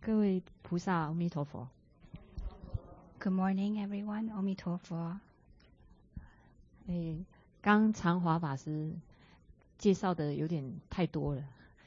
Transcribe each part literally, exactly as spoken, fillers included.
各位菩萨，阿弥陀佛。 Good morning, everyone. 阿弥陀佛。 诶，刚常华法师介绍的有点太多了。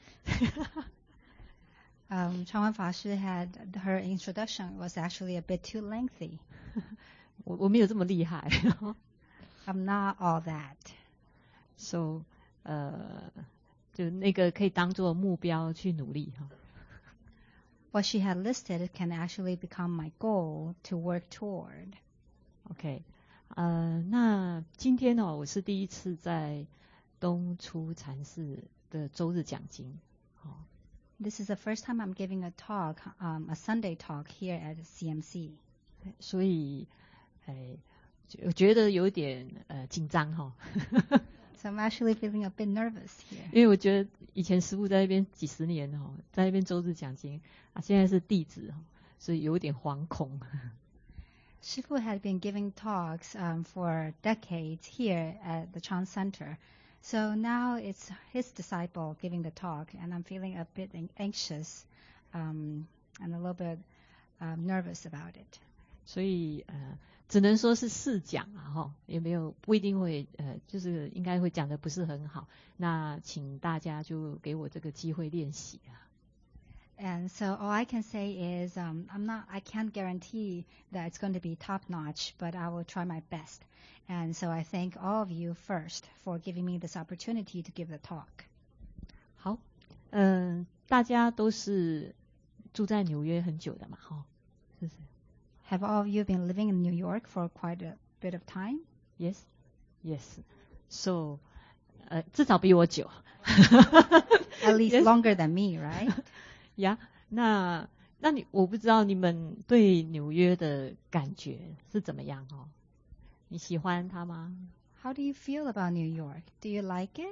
um, 常华法师 had her introduction was actually a bit too lengthy. 我我没有这么厉害。 I'm not all that. So, 呃，就那个可以当做目标去努力哈。 What she had listed can actually become my goal to work toward. OK， 呃，那今天哦，我是第一次在东出禅寺的周日讲经。哦 This is the first time I'm giving a talk, um, a Sunday talk here at C M C. 所以，哎，我觉得有点呃紧张哈。 So I'm actually feeling a bit nervous here. 因为我觉得以前师父在那边几十年哦，在那边周日讲经啊，现在是弟子哦，所以有点惶恐。 师父 had been giving talks um, for decades here at the Chan Center. So now it's his disciple giving the talk, and I'm feeling a bit anxious um, and a little bit um, nervous about it. 所以呃，只能说是试讲啊，哈，也没有不一定会呃，就是应该会讲的不是很好。那请大家就给我这个机会练习啊。 And so all I can say is um, I'm not, I can't guarantee that it's going to be top notch, but I will try my best. And so I thank all of you first for giving me this opportunity to give the talk. 好，嗯、呃，大家都是住在纽约很久的嘛，哈，是不是？ Have all of you been living in New York for quite a bit of time? Yes, yes. So, 呃，至少比我久。 At least Yes. longer than me, right? 呀、yeah, 那那你我不知道你们对纽约的感觉是怎么样哦？你喜欢它吗？ How do you feel about New York? Do you like it?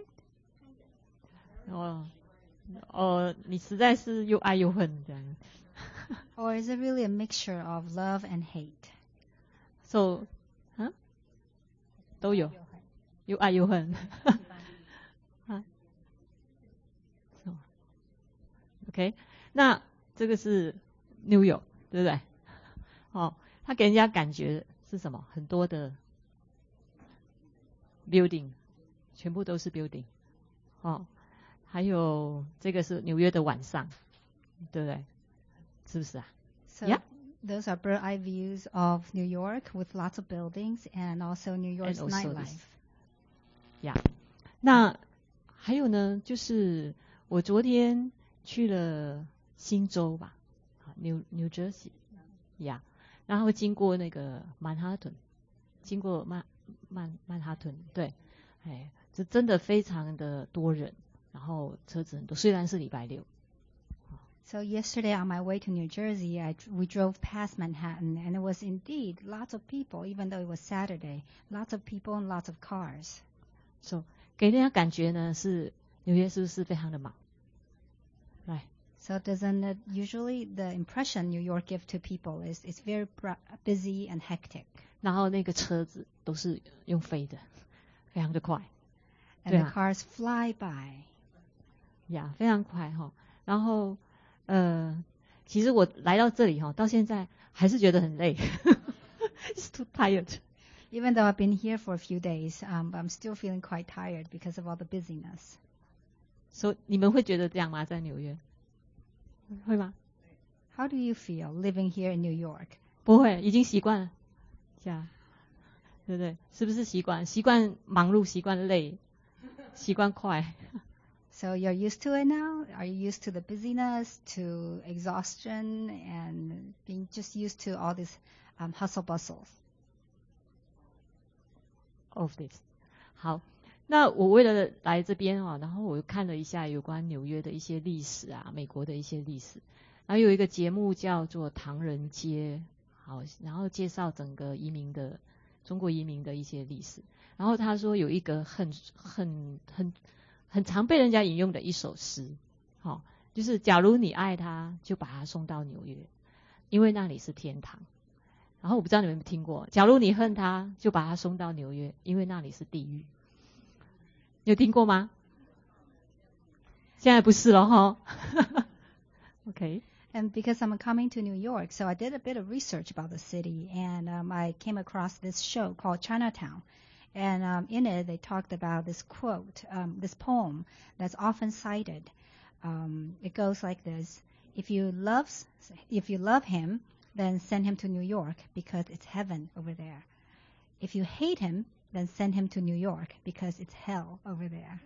哦哦，你实在是又爱又恨这样。 Or is it really a mixture of love and hate? So, 啊，都有，又爱又恨。啊 so, OK， 那这个是 New York， 对不对？哦，它给人家感觉是什么？很多的 building， 全部都是 building。哦，还有这个是纽约的晚上，对不对？是不是啊？ So Yeah. those are bird eye views of New York with lots of buildings and also New York's And also nightlife. Yeah. 那还有呢，就是我昨天去了新州吧 ，New New Jersey， 呀、yeah. 然后经过那个曼哈顿，经过曼曼曼哈顿，对，哎，这真的非常的多人，然后车子很多，虽然是礼拜六。 So yesterday on my way to New Jersey, I, we drove past Manhattan, and it was indeed lots of people, even though it was Saturday. Lots of people and lots of cars. So 给人家感觉呢是纽约是不是非常的忙？来。 So doesn't it usually the impression New York give to people is it's very busy and hectic. 然后那个车子都是用飞的，非常的快。 And the cars fly by. 呀，非常快哈。然后呃，其实我来到这里哈，到现在还是觉得很累。It's too tired. Even though I've been here for a few days, um, I'm still feeling quite tired because of all the busyness. 所以你们会觉得这样吗？在纽约会吗？ How do you feel living here in New York? 不会，已经习惯了。这样，对不对？是不是习惯？习惯忙碌，习惯累，习惯快。 So you're used to it now? Are you used to the busyness, to exhaustion, and being just used to all this um, hustle bustle? Of this. 好，那我为了来这边啊，然后我看了一下有关纽约的一些历史啊，美国的一些历史。然后有一个节目叫做《唐人街》，好，然后介绍整个移民的中国移民的一些历史。然后他说有一个很很很很常被人家引用的一首诗，好、哦，就是假如你爱他，就把他送到纽约，因为那里是天堂。然后我不知道你们有没有听过，假如你恨他，就把他送到纽约，因为那里是地狱。有听过吗？现在不是了哈。OK. And because I'm coming to New York, so I did a bit of research about the city, and um, I came across this show called Chinatown. And um, in it, they talked about this quote, um, this poem that's often cited. Um, it goes like this: If you loves, if you love him, then send him to New York because it's heaven over there. If you hate him, then send him to New York because it's hell over there.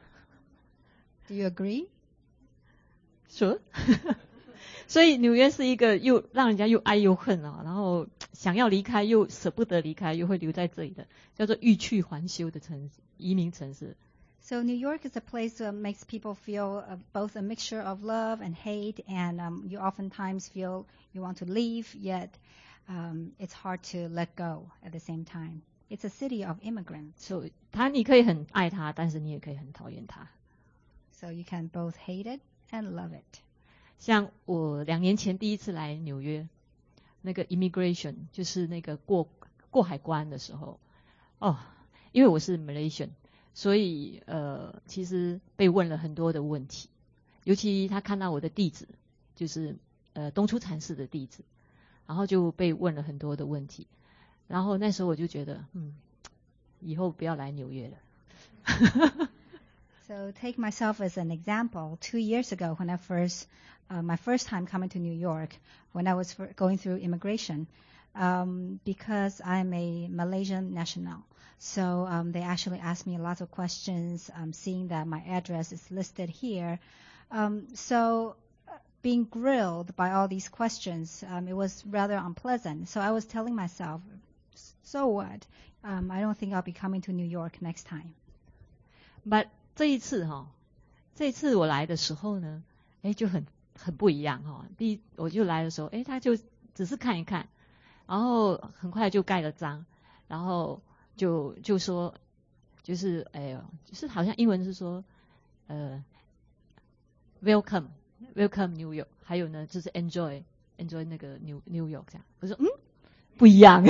Do you agree? Sure. 所以纽约是一个又让人家又爱又恨啊，然后想要离开又舍不得离开，又会留在这里的，叫做欲去还休的城市，移民城市。 So New York is a place that makes people feel uh, both a mixture of love and hate, and um, you oftentimes feel you want to leave, yet um, it's hard to let go at the same time. It's a city of immigrants. So 他你可以很爱他，但是你也可以很讨厌他。 So you can both hate it and love it. 像我两年前第一次来纽约，那个 immigration 就是那个过过海关的时候，哦，因为我是 Malaysian， 所以呃，其实被问了很多的问题，尤其他看到我的地址，就是呃东出禅寺的地址，然后就被问了很多的问题，然后那时候我就觉得，嗯，以后不要来纽约了。 So take myself as an example. Two years ago, when I first, uh, my first time coming to New York, when I was going through immigration, um, because I'm a Malaysian national, so um, they actually asked me lots of questions, um, seeing that my address is listed here. Um, so being grilled by all these questions, um, it was rather unpleasant. So I was telling myself, so what? Um, I don't think I'll be coming to New York next time. But这一次哈、哦，这一次我来的时候呢，哎，就很很不一样哈、哦。第一我就来的时候，哎，他就只是看一看，然后很快就盖了章，然后就就说，就是哎呦，就是好像英文是说，呃 ，welcome welcome New York， 还有呢就是 enjoy enjoy 那个 New New York 这样。我说嗯，不一样。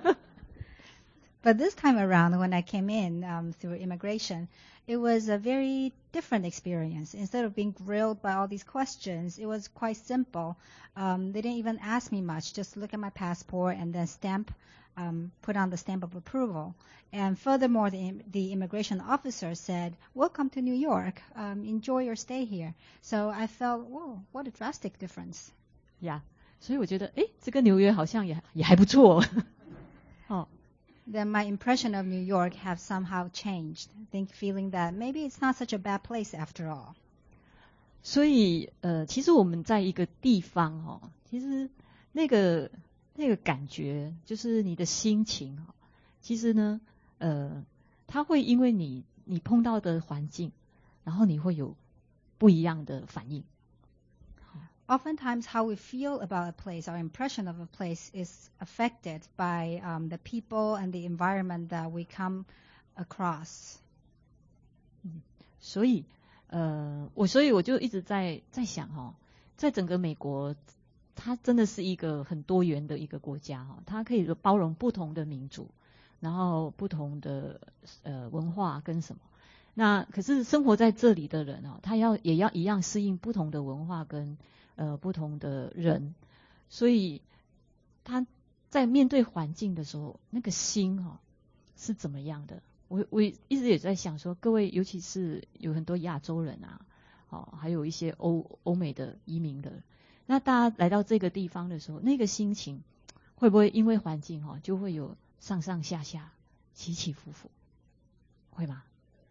But this time around, when I came in um, through immigration, it was a very different experience. Instead of being grilled by all these questions, it was quite simple. Um, they didn't even ask me much, just look at my passport and then stamp, um, put on the stamp of approval. And furthermore, the, the immigration officer said, welcome to New York, um, enjoy your stay here. So I felt, whoa, what a drastic difference. Yeah, 所以我觉得，哎，这个纽约好像也也还不错。哦。 Then my impression of New York have somehow changed. I think feeling that maybe it's not such a bad place after all. 所以呃，其实我们在一个地方哦，其实那个那个感觉，就是你的心情哦，其实呢，呃，它会因为你你碰到的环境，然后你会有不一样的反应。 Oftentimes, how we feel about a place, our impression of a place, is affected by um, the people and the environment that we come across. 嗯，所以，呃，我所以我就一直在在想哈、哦，在整个美国，它真的是一个很多元的一个国家哈、哦，它可以包容不同的民族，然后不同的呃文化跟什么。那可是生活在这里的人哦，他要也要一样适应不同的文化跟。呃，不同的人，所以他在面对环境的时候，那个心哈、哦、是怎么样的？我我一直也在想说，各位尤其是有很多亚洲人啊，哦，还有一些欧欧美的移民的，那大家来到这个地方的时候，那个心情会不会因为环境哈、哦，就会有上上下下、起起伏伏，会吗？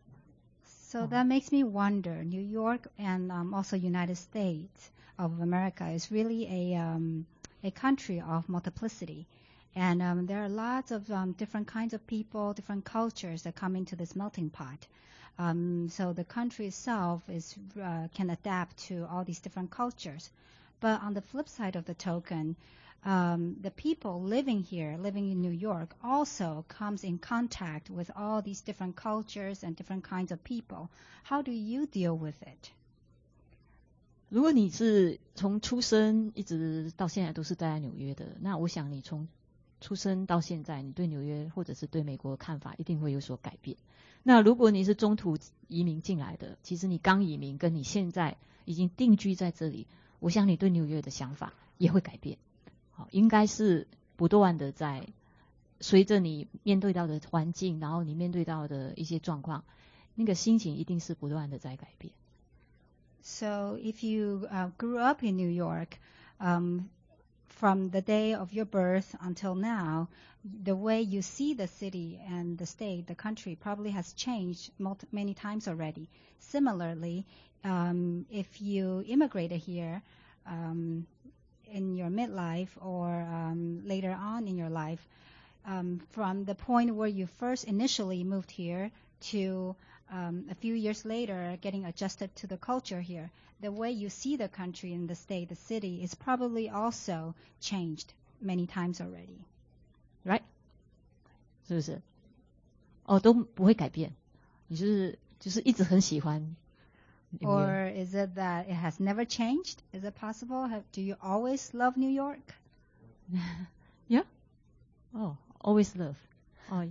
So that makes me wonder. New York and um, also United States of America is really a um, a country of multiplicity, and um, there are lots of um, different kinds of people, different cultures that come into this melting pot. Um, so the country itself is uh, can adapt to all these different cultures. But on the flip side of the token, um, the people living here, living in New York, also comes in contact with all these different cultures and different kinds of people. How do you deal with it? 如果你是从出生一直到现在都是待在纽约的，那我想你从出生到现在，你对纽约或者是对美国的看法一定会有所改变。那如果你是中途移民进来的，其实你刚移民跟你现在已经定居在这里， 我想你对纽约的想法也会改变。好，应该是不断的在随着你面对到的环境，然后你面对到的一些状况，那个心情一定是不断的在改变。 So if you uh, grew up in New York, um, from the day of your birth until now, the way you see the city and the state, the country probably has changed multi- many times already. Similarly, um, if you immigrated here um, in your midlife or um, later on in your life, um, from the point where you first initially moved here to um, a few years later getting adjusted to the culture here, the way you see the country and the state, the city, is probably also changed many times already. Right? 是不是？哦，都不会改变，你就是就是一直很喜欢纽约。 Or is it that it has never changed? Is it possible? Have, do you always love New York? Yeah. Oh, always love. 哦，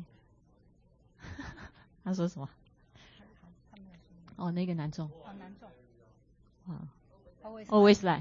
他说什么？哦，那个男众。 哦，男众。 啊 Always, always like.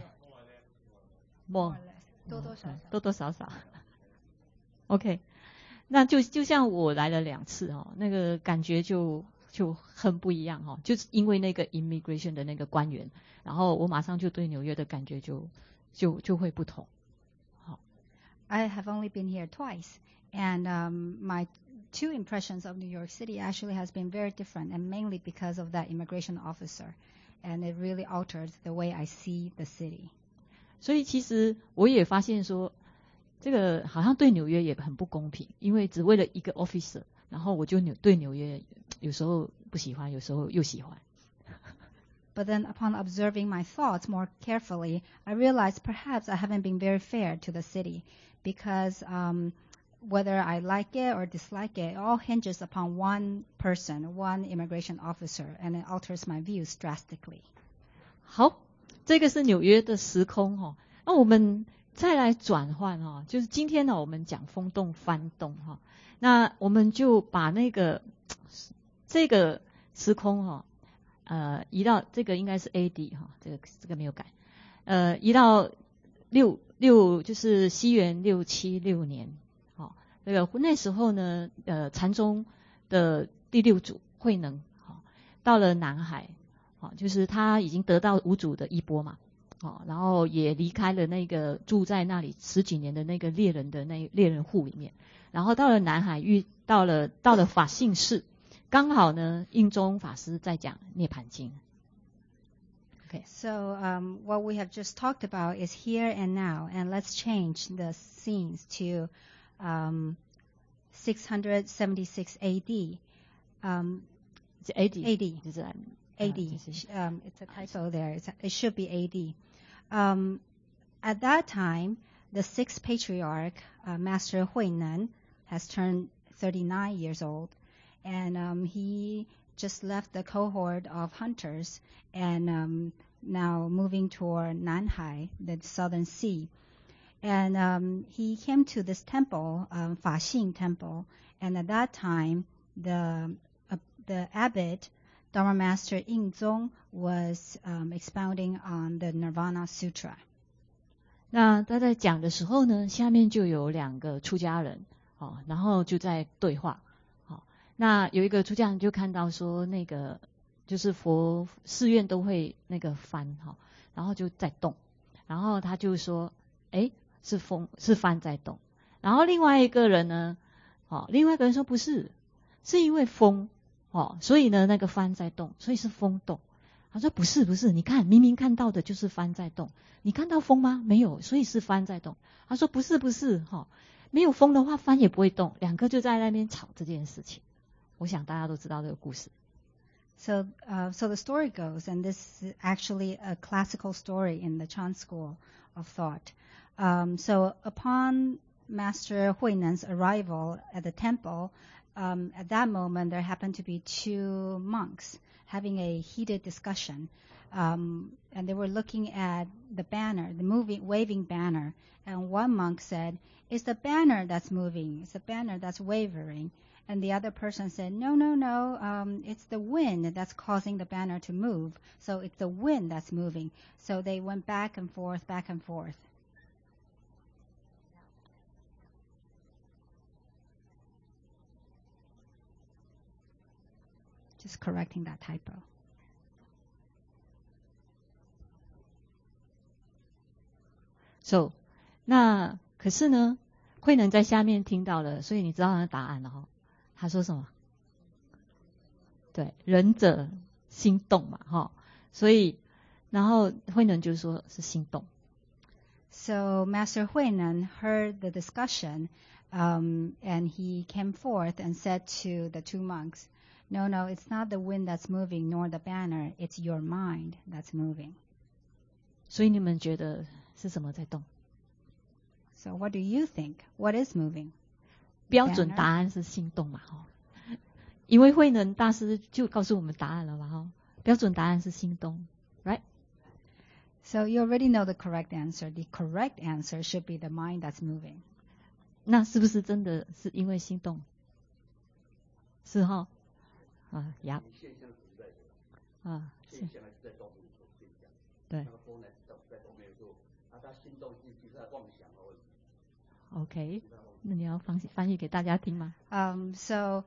more more or less. 多多少少。 多多少少。OK， 那就就像我来了两次哦，那个感觉就就很不一样哦，就是因为那个 immigration 的那个官员，然后我马上就对纽约的感觉就就就会不同。好 I have only been here twice, and um, my two impressions of New York City actually has been very different, and mainly because of that immigration officer, and it really altered the way I see the city. 所以其实我也发现说，这个好像对纽约也很不公平，因为只为了一个 officer， 然后我就纽对纽约有时候不喜欢，有时候又喜欢。 But then upon observing my thoughts more carefully, I realized perhaps I haven't been very fair to the city, because um, whether I like it or dislike it, it all hinges upon one person, one immigration officer, and it alters my views drastically. 好，这个是纽约的时空哈、哦。那我们再来转换哈、哦，就是今天呢，我们讲风动翻动哈、哦，那我们就把那个这个时空哈、哦，呃，移到这个应该是 A D 哈、哦，这个这个没有改，呃，移到六六就是西元六七六年，好、哦，这个那时候呢，呃，禅宗的第六祖慧能，好、哦，到了南海。哦，就是他已经得到五祖的衣钵嘛，哦，然后也离开了那个住在那里十几年的那个猎人的那猎人户里面，然后到了南海遇到了到了法性寺，刚好呢印宗法师在讲涅槃经。Okay. So um, what we have just talked about is here and now, and let's change the scenes to um, six seventy-six A D. Um, A D. A D. A D. Um, it's a typo there. It's, it should be A D. Um, at that time, the sixth patriarch, uh, Master Huinan, has turned thirty-nine years old, and um, he just left the cohort of hunters and um, now moving toward Nanhai, the southern sea. And um, he came to this temple, um, Faxing Temple, and at that time, the uh, the abbot, Dharma Master Yingzong, was um, expounding on the Nirvana Sutra. 那他在讲的时候呢，下面就有两个出家人，哦，然后就在对话，好、哦，那有一个出家人就看到说，那个就是佛寺院都会那个幡，哈、哦，然后就在动，然后他就说，哎，是风是幡在动，然后另外一个人呢，哦，另外一个人说不是，是因为风。哦，所以呢，那个帆在动，所以是风动。他说不是不是，你看明明看到的就是帆在动，你看到风吗？没有，所以是帆在动。他说不是不是，哈、哦，没有风的话，帆也不会动。两个就在那边吵这件事情。我想大家都知道这个故事。 So, uh, so the story goes, and this is actually a classical story in the Chan school of thought. Um, so, upon Master Huinan's arrival at the temple, Um, at that moment, there happened to be two monks having a heated discussion, um, and they were looking at the banner, the moving, waving banner. And one monk said, "It's the banner that's moving. It's the banner that's wavering." And the other person said, no, no, no, um, it's the wind that's causing the banner to move. So it's the wind that's moving. So they went back and forth, back and forth. Just correcting that typo. So, 那可是呢，慧能在下面听到了，所以你知道他的答案了哈。他说什么？对，仁者心动嘛，哈。所以，然后慧能就说是心动。 So Master Huinan heard the discussion, um, and he came forth and said to the two monks, no, no, it's not the wind that's moving, nor the banner, it's your mind that's moving. 所以你们觉得是什么在动？ So what do you think? What is moving? 标准答案是心动嘛，哈。因为慧能大师就告诉我们答案了嘛，哈。标准答案是心动 ，right? So you already know the correct answer. The correct answer should be the mind that's moving. 那是不是真的是因为心动？是哈？啊呀，啊，是，对。OK， 那你要翻翻译给大家听吗？ Um, so,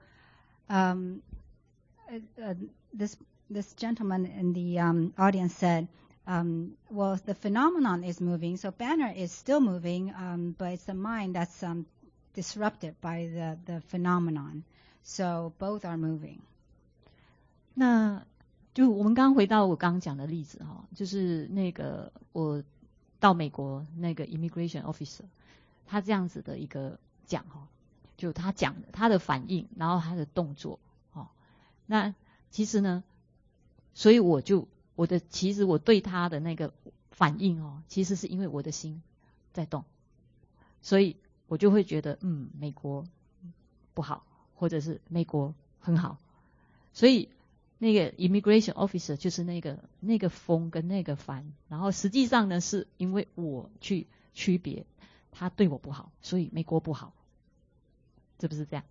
um, uh, uh, this this gentleman in the um, audience said, um, "Well, the phenomenon is moving, so banner is still moving, um, but it's the mind that's um, disrupted by the the phenomenon. So both are moving." 那就我们刚刚回到我刚刚讲的例子哈，就是那个我到美国那个 immigration officer。他这样子的一个讲哈，就他讲的他的反应，然后他的动作，哦，那其实呢，所以我就我的其实我对他的那个反应哦，其实是因为我的心在动，所以我就会觉得嗯，美国不好，或者是美国很好，所以那个 immigration officer 就是那个那个风跟那个帆，然后实际上呢，是因为我去区别。他对我不好，所以美国不好，是不是这样？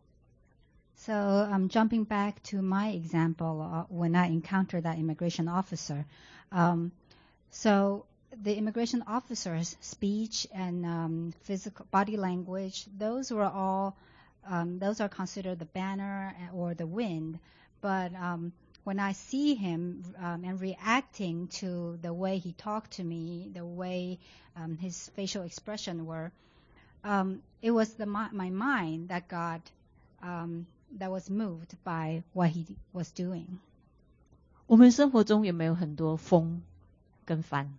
So I'm um, jumping back to my example uh, when I encountered that immigration officer. Um, so the immigration officer's speech and um, physical body language, those were all, um, those are considered the banner or the wind. But um, when I see him um, and reacting to the way he talked to me, the way um, his facial expression were, um, it was the my mind that got um, that was moved by what he was doing. 我们生活中有没有很多风跟帆？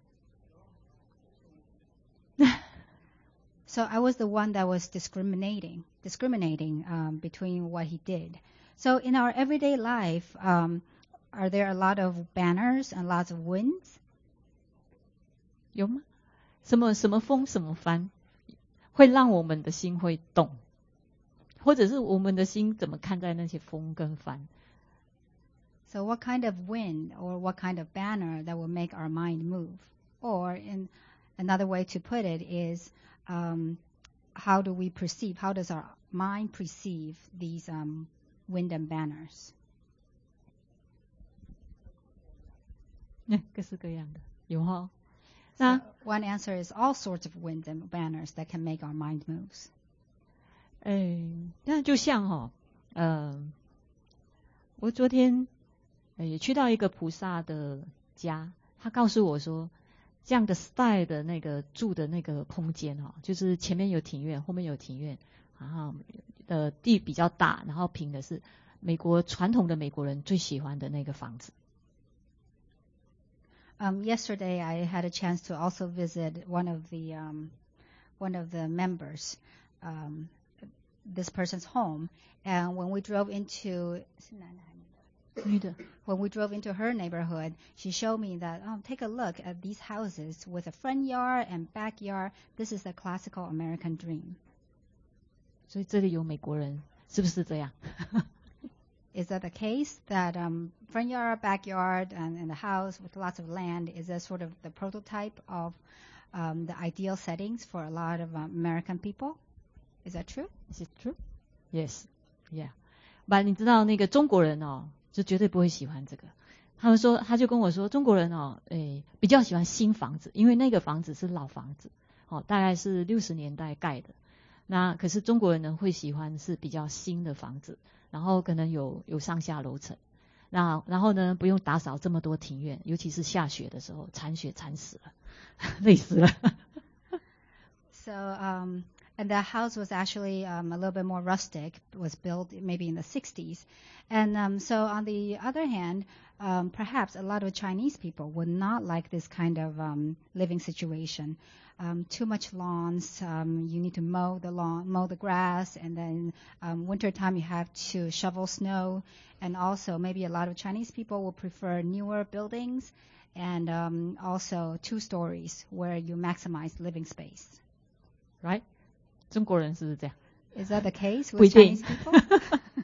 So I was the one that was discriminating, discriminating um, between what he did. So in our everyday life, um, are there a lot of banners and lots of winds? 有吗？什么什么风什么帆，会让我们的心会动，或者是我们的心怎么看待那些风跟帆？ So what kind of wind or what kind of banner that will make our mind move? Or in another way to put it is, um, how do we perceive? How does our mind perceive these um, wind and banners? 各式各样的，有哈。 So one answer is all sorts of winds and banners that can make our mind moves. 嗯，那就像哈，呃，我昨天也去到一个菩萨的家，他告诉我说，这样的 style 的那个住的那个空间哈，就是前面有庭院，后面有庭院，然后呃地比较大，然后平的是美国传统的美国人最喜欢的那个房子。 Um, yesterday, I had a chance to also visit one of the um, one of the members, um, this person's home, and when we drove into when we drove into her neighborhood, she showed me that oh, take a look at these houses with a front yard and backyard. This is the classical American dream. 所以这里有美国人，是不是这样？ Is that the case that um, front yard, backyard, and, and a house with lots of land is that sort of the prototype of um, the ideal settings for a lot of uh, American people? Is that true? Is it true? Yes, yeah. 把你知道那个中国人哦，就绝对不会喜欢这个。他们说，他就跟我说，中国人哦，诶，比较喜欢新房子，因为那个房子是老房子，哦，大概是六十年代盖的。那可是中国人呢，会喜欢是比较新的房子，然后可能有有上下楼层。那然后呢，不用打扫这么多庭院，尤其是下雪的时候，铲雪铲死了，累死了。 So, um, and the house was actually um, a little bit more rustic. It was built maybe in the sixties. And um, so on the other hand, um, perhaps a lot of Chinese people would not like this kind of um, living situation. Um, too much lawns, um, you need to mow the lawn, mow the grass, and then um, wintertime you have to shovel snow. And also maybe a lot of Chinese people will prefer newer buildings and um, also two stories where you maximize living space. Right? 中国人是不是这样？ Is that the case 不一 with 定 Chinese people?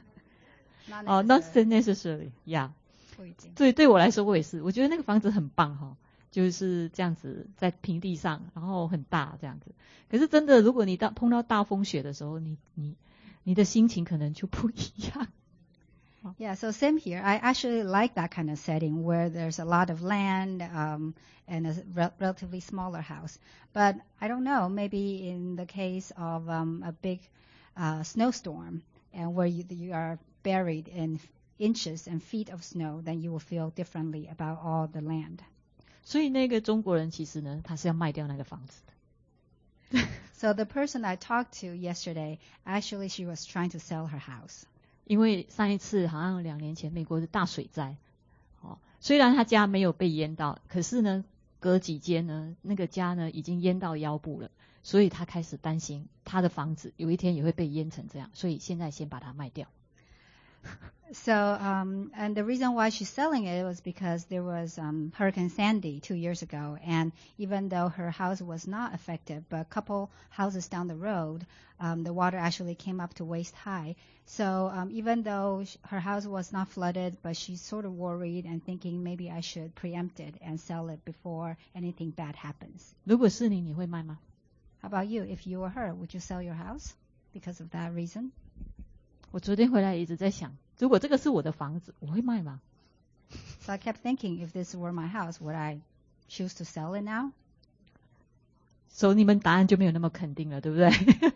Not 哦、not necessarily. necessarily, yeah. 不一定。 对，对我来说我也是，我觉得那个房子很棒哈、哦，就是这样子在平地上，然后很大这样子。可是真的，如果你到碰到大风雪的时候，你你你的心情可能就不一样。 Yeah, so same here. I actually like that kind of setting where there's a lot of land um, and a re- relatively smaller house. But I don't know, maybe in the case of um, a big uh, snowstorm and where you, you are buried in inches and feet of snow, then you will feel differently about all the land. 所以那个中国人其实呢，他是要卖掉那个房子的。 So the person I talked to yesterday, actually she was trying to sell her house. 因为上一次好像两年前美国的大水灾，哦，虽然他家没有被淹到，可是呢，隔几间呢，那个家呢已经淹到腰部了，所以他开始担心他的房子有一天也会被淹成这样，所以现在先把它卖掉。 So, um, and the reason why she's selling it was because there was um, Hurricane Sandy two years ago, and even though her house was not affected, but a couple houses down the road, um, the water actually came up to waist high. So um, even though sh- her house was not flooded, but she's sort of worried and thinking maybe I should preempt it and sell it before anything bad happens. 如果是你，你会卖吗？ How about you? If you were her, would you sell your house because of that reason? 我昨天回来一直在想，如果这个是我的房子，我会卖吗？ So I kept thinking, if this were my house, would I choose to sell it now? 所以你们答案就没有那么肯定了，对不对？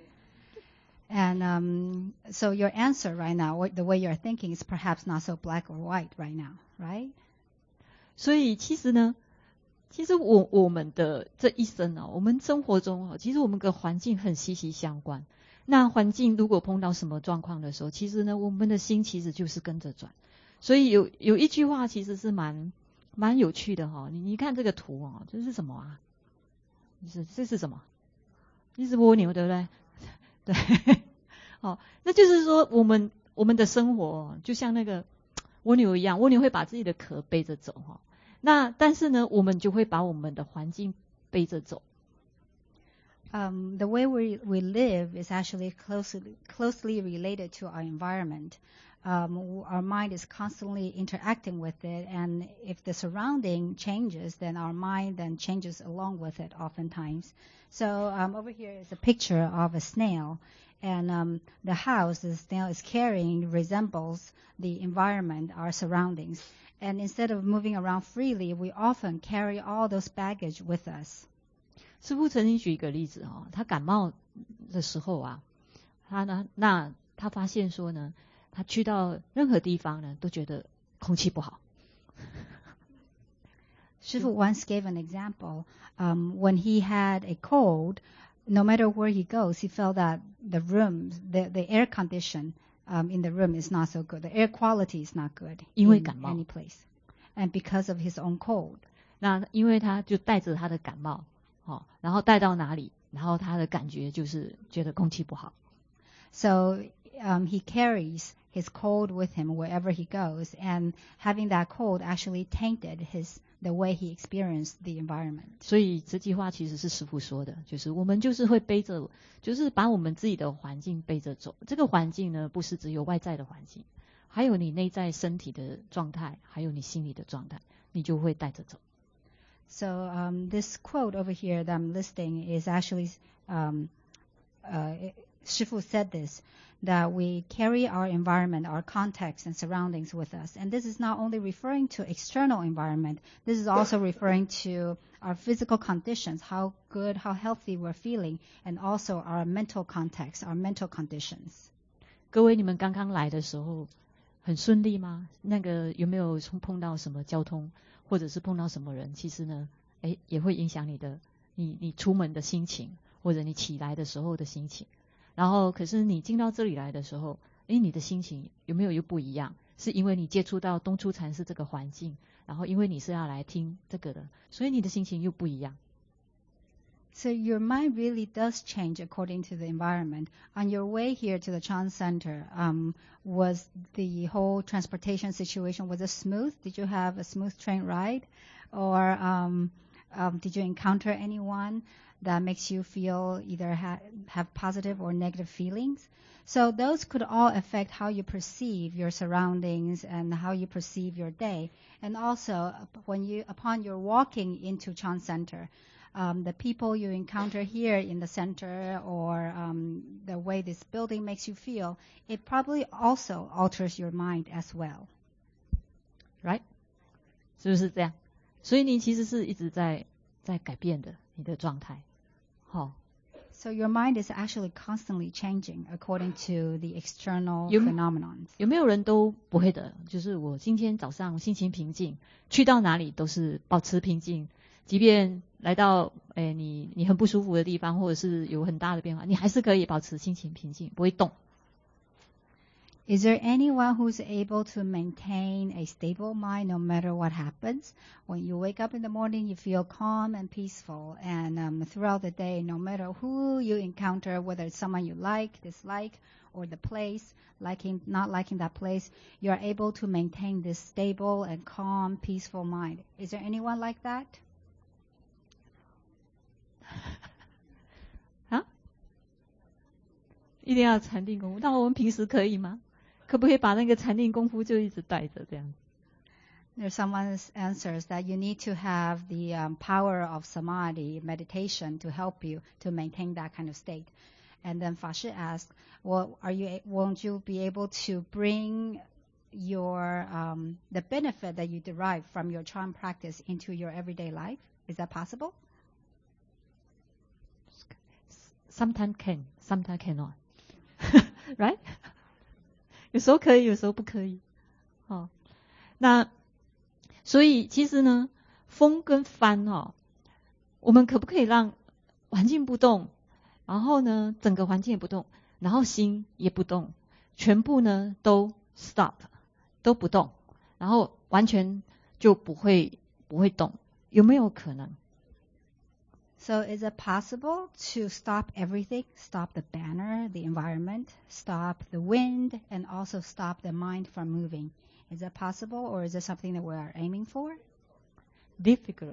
And um, so your answer right now, what, the way you're thinking, is perhaps not so black or white right now, right? 所以其实呢，其实我我们的这一生哦，我们生活中哦，其实我们跟环境很息息相关。那环境如果碰到什么状况的时候，其实呢，我们的心其实就是跟着转。所以有有一句话其实是蛮蛮有趣的哈、哦，你你看这个图哦，这是什么啊？是这是什么？一只蜗牛，对不对？对，哦，那就是说我们我们的生活、哦、就像那个蜗牛一样，蜗牛会把自己的壳背着走哈、哦。那但是呢，我们就会把我们的环境背着走。 Um, the way we, we live is actually closely, closely related to our environment. Um, our mind is constantly interacting with it, and if the surrounding changes, then our mind then changes along with it oftentimes. So um, over here is a picture of a snail, and um, the house the snail is carrying resembles the environment, our surroundings. And instead of moving around freely, we often carry all those baggage with us. 师父曾经举一个例子哦，他感冒的时候啊，他呢，那他发现说呢，他去到任何地方呢，都觉得空气不好。 Shifu once gave an example. Um, when he had a cold, no matter where he goes, he felt that the room, the, the air condition um, in the room is not so good. The air quality is not good 因为 in 感冒。 any place. And because of his own cold. 那因为他就带着他的感冒，哦，然后带到哪里，然后他的感觉就是觉得空气不好。 So um, he carries his cold with him wherever he goes, and having that cold actually tainted his the way he experienced the environment. 所以这句话其实是师父说的，就是我们就是会背着，就是把我们自己的环境背着走。这个环境呢，不是只有外在的环境，还有你内在身体的状态，还有你心理的状态，你就会带着走。 So um, this quote over here that I'm listing is actually um, uh, Shifu said this, that we carry our environment, our context and surroundings with us. And this is not only referring to external environment, this is also referring to our physical conditions, how good, how healthy we're feeling, and also our mental context, our mental conditions. 各位，你们刚刚来的时候很顺利吗？那个有没有碰到什么交通，或者是碰到什么人？其实呢，诶，也会影响你的，你你出门的心情，或者你起来的时候的心情。然后，可是你进到这里来的时候，诶，你的心情有没有又不一样？是因为你接触到东出禅师这个环境，然后因为你是要来听这个的，所以你的心情又不一样。 So your mind really does change according to the environment. On your way here to the Chan Center, um, was the whole transportation situation, was it smooth? Did you have a smooth train ride? Or um, um, did you encounter anyone that makes you feel either ha- have positive or negative feelings? So those could all affect how you perceive your surroundings and how you perceive your day. And also, when you, upon your walking into Chan Center, Um, the people you encounter here in the center or um, the way this building makes you feel, it probably also alters your mind as well. Right? 是不是这样？所以你其实是一直在在改变的，你的状态。好。 So your mind is actually constantly changing according to the external 有 phenomenons. 有没有人都不会的？就是我今天早上心情平静，去到哪里都是保持平静。即便来到诶你你很不舒服的地方，或者是有很大的变化，你还是可以保持心情平静，不会动。 Is there anyone who's able to maintain a stable mind no matter what happens? When you wake up in the morning, you feel calm and peaceful, and um, throughout the day, no matter who you encounter, whether it's someone you like, dislike, or the place, liking, not liking that place, you're able to maintain this stable and calm, peaceful mind. Is there anyone like that? 啊？一定要禅定功夫？那我们平时可以吗？可不可以把那个禅定功夫就一直带着这样子？ There's someone's answers that you need to have the um, power of samadhi, meditation, to help you to maintain that kind of state. And then Fa Shi asked, well, are you, won't you be able to bring your, um, the benefit that you derive from your Chan practice into your everyday life? Is that possible? Sometimes can, sometimes cannot. Right? 有时候可以，有时候不可以。哦，那所以其实呢，风跟帆哦，我们可不可以让环境不动，然后呢，整个环境也不动，然后心也不动，全部呢都 stop， 都不动，然后完全就不会不会动，有没有可能？ So is it possible to stop everything, stop the banner, the environment, stop the wind, and also stop the mind from moving? Is that possible, or is it something that we are aiming for? Difficult.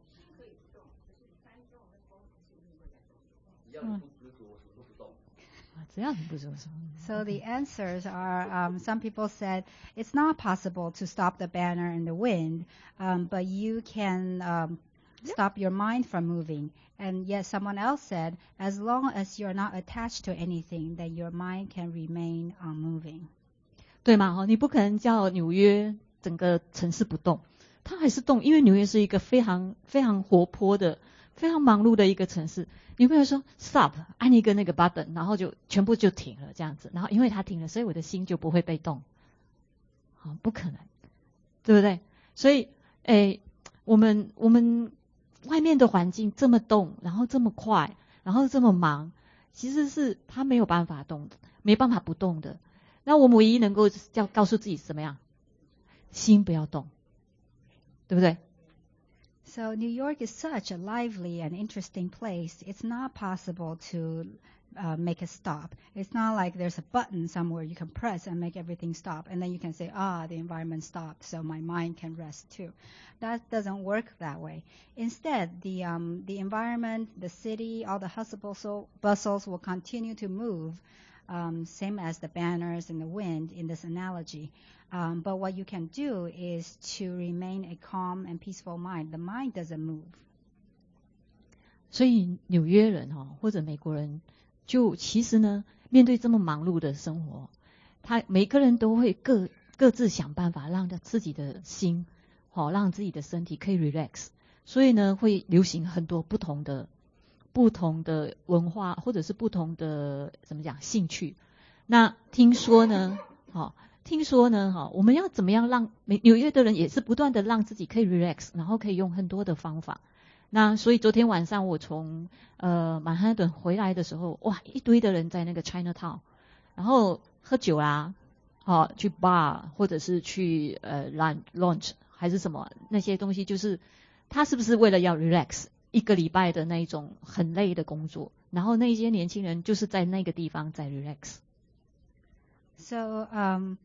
嗯，只要你不做什么。 So the answers are, um, some people said it's not possible to stop the banner and the wind, um, but you can um, stop your mind from moving. And yet someone else said, as long as you're not attached to anything, then your mind can remain unmoving. 对吗？你不可能叫纽约整个城市不动，它还是动，因为纽约是一个非常非常活泼的、非常忙碌的一个城市。你不能说 stop， 按一个那个 button， 然后就全部就停了这样子，然后因为它停了，所以我的心就不会被动。好，不可能，对不对？所以，诶，我们我们外面的环境这么动，然后这么快，然后这么忙，其实是它没有办法动的，没办法不动的。那我们唯一能够叫告诉自己怎么样？心不要动，对不对？ So New York is such a lively and interesting place. It's not possible to uh, make it stop. It's not like there's a button somewhere you can press and make everything stop, and then you can say, ah, the environment stopped, so my mind can rest too. That doesn't work that way. Instead, the um, the environment, the city, all the hustle bustle, bustles will continue to move. Um, same as the banners and the wind in this analogy. Um, but what you can do is to remain a calm and peaceful mind. The mind doesn't move. 所以纽约人哈、哦、或者美国人就其实呢，面对这么忙碌的生活，他每个人都会各各自想办法让自己的心，好、哦、让自己的身体可以 relax。所以呢，会流行很多不同的不同的文化，或者是不同的怎么讲兴趣。那听说呢，好、哦，听说呢，哈、哦，我们要怎么样让纽约的人也是不断的让自己可以 relax， 然后可以用很多的方法。那所以昨天晚上我从呃曼哈顿回来的时候，哇，一堆的人在那个 Chinatown， 然后喝酒啦，好、哦，去 bar 或者是去呃 lunch 还是什么那些东西，就是他是不是为了要 relax 一个礼拜的那一种很累的工作，然后那些年轻人就是在那个地方在 relax。 So um,